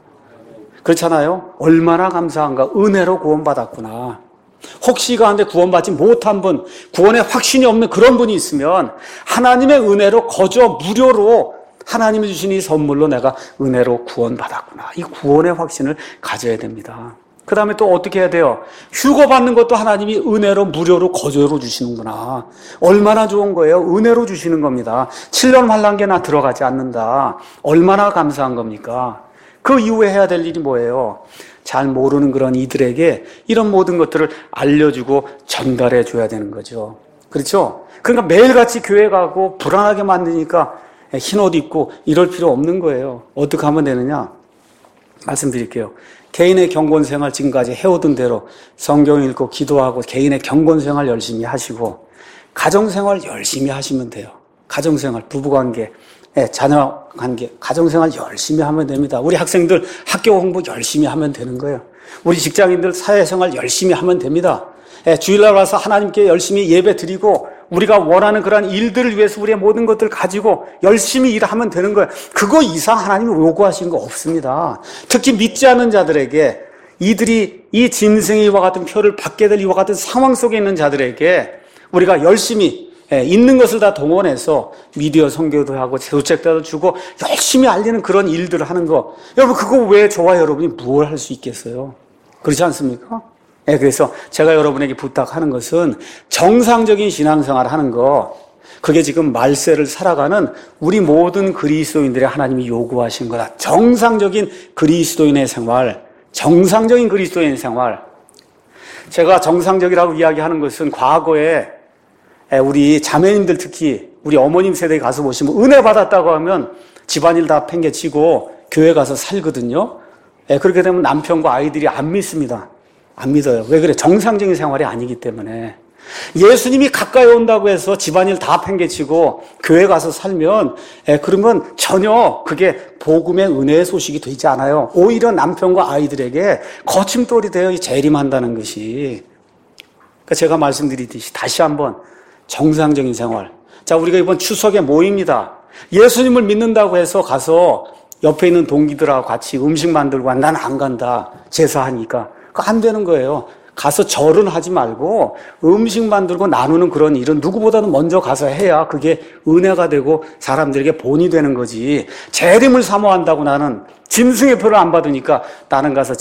그렇잖아요? 얼마나 감사한가. 은혜로 구원받았구나. 혹시 가운데 구원받지 못한 분, 구원에 확신이 없는 그런 분이 있으면 하나님의 은혜로 거저 무료로 하나님이 주신 이 선물로 내가 은혜로 구원받았구나. 이 구원의 확신을 가져야 됩니다. 그 다음에 또 어떻게 해야 돼요? 휴거 받는 것도 하나님이 은혜로 무료로 거저로 주시는구나. 얼마나 좋은 거예요? 은혜로 주시는 겁니다. 7년 환란기나 들어가지 않는다. 얼마나 감사한 겁니까? 그 이후에 해야 될 일이 뭐예요? 잘 모르는 그런 이들에게 이런 모든 것들을 알려주고 전달해 줘야 되는 거죠. 그렇죠? 그러니까 매일같이 교회 가고 불안하게 만드니까 흰옷 입고 이럴 필요 없는 거예요. 어떻게 하면 되느냐? 말씀드릴게요. 개인의 경건생활 지금까지 해오던 대로 성경 읽고 기도하고 개인의 경건생활 열심히 하시고 가정생활 열심히 하시면 돼요. 가정생활, 부부관계, 자녀관계, 가정생활 열심히 하면 됩니다. 우리 학생들 학교 공부 열심히 하면 되는 거예요. 우리 직장인들 사회생활 열심히 하면 됩니다. 주일날 와서 하나님께 열심히 예배 드리고 우리가 원하는 그러한 일들을 위해서 우리의 모든 것들을 가지고 열심히 일하면 되는 거예요. 그거 이상 하나님이 요구하시는 거 없습니다. 특히 믿지 않는 자들에게 이들이 이 짐승의 이와 같은 표를 받게 될 이와 같은 상황 속에 있는 자들에게 우리가 열심히 있는 것을 다 동원해서 미디어 선교도 하고 교책도 주고 열심히 알리는 그런 일들을 하는 거, 여러분 그거 왜 저와 여러분이 무엇을 할 수 있겠어요? 그렇지 않습니까? 그래서 제가 여러분에게 부탁하는 것은 정상적인 신앙생활을 하는 거, 그게 지금 말세를 살아가는 우리 모든 그리스도인들의 하나님이 요구하신 거다. 정상적인 그리스도인의 생활, 정상적인 그리스도인의 생활. 제가 정상적이라고 이야기하는 것은 과거에 우리 자매님들, 특히 우리 어머님 세대에 가서 보시면 은혜 받았다고 하면 집안일 다 팽개치고 교회 가서 살거든요. 그렇게 되면 남편과 아이들이 안 믿습니다. 안 믿어요. 왜 그래? 정상적인 생활이 아니기 때문에. 예수님이 가까이 온다고 해서 집안일 다 팽개치고 교회 가서 살면 그러면 전혀 그게 복음의 은혜의 소식이 되지 않아요. 오히려 남편과 아이들에게 거침돌이 되어 재림한다는 것이. 그러니까 제가 말씀드리듯이 다시 한번 정상적인 생활. 자, 우리가 이번 추석에 모입니다. 예수님을 믿는다고 해서 가서 옆에 있는 동기들하고 같이 음식 만들고 난 안 간다. 제사하니까. 그거 안 되는 거예요. 가서 절은 하지 말고 음식 만들고 나누는 그런 일은 누구보다는 먼저 가서 해야 그게 은혜가 되고 사람들에게 본이 되는 거지. 재림을 사모한다고 나는 짐승의 표를 안 받으니까 나는 가서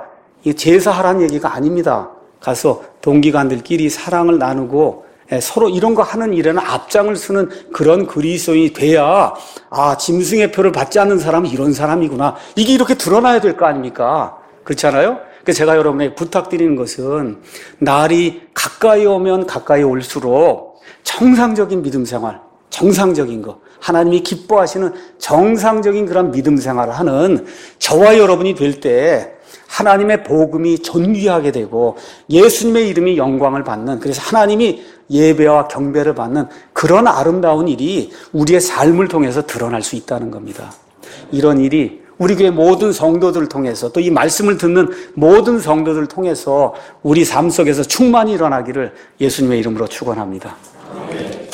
제사하라는 얘기가 아닙니다. 가서 동기간들끼리 사랑을 나누고 서로 이런 거 하는 일에는 앞장을 서는 그런 그리스도인이 돼야, 짐승의 표를 받지 않는 사람은 이런 사람이구나. 이게 이렇게 드러나야 될 거 아닙니까? 그렇지 않아요? 그래서 제가 여러분에게 부탁드리는 것은 날이 가까이 오면 가까이 올수록 정상적인 믿음 생활, 정상적인 거, 하나님이 기뻐하시는 정상적인 그런 믿음 생활을 하는 저와 여러분이 될 때 하나님의 복음이 존귀하게 되고 예수님의 이름이 영광을 받는, 그래서 하나님이 예배와 경배를 받는 그런 아름다운 일이 우리의 삶을 통해서 드러날 수 있다는 겁니다. 이런 일이 우리 교회 모든 성도들을 통해서, 또 이 말씀을 듣는 모든 성도들을 통해서 우리 삶 속에서 충만히 일어나기를 예수님의 이름으로 축원합니다.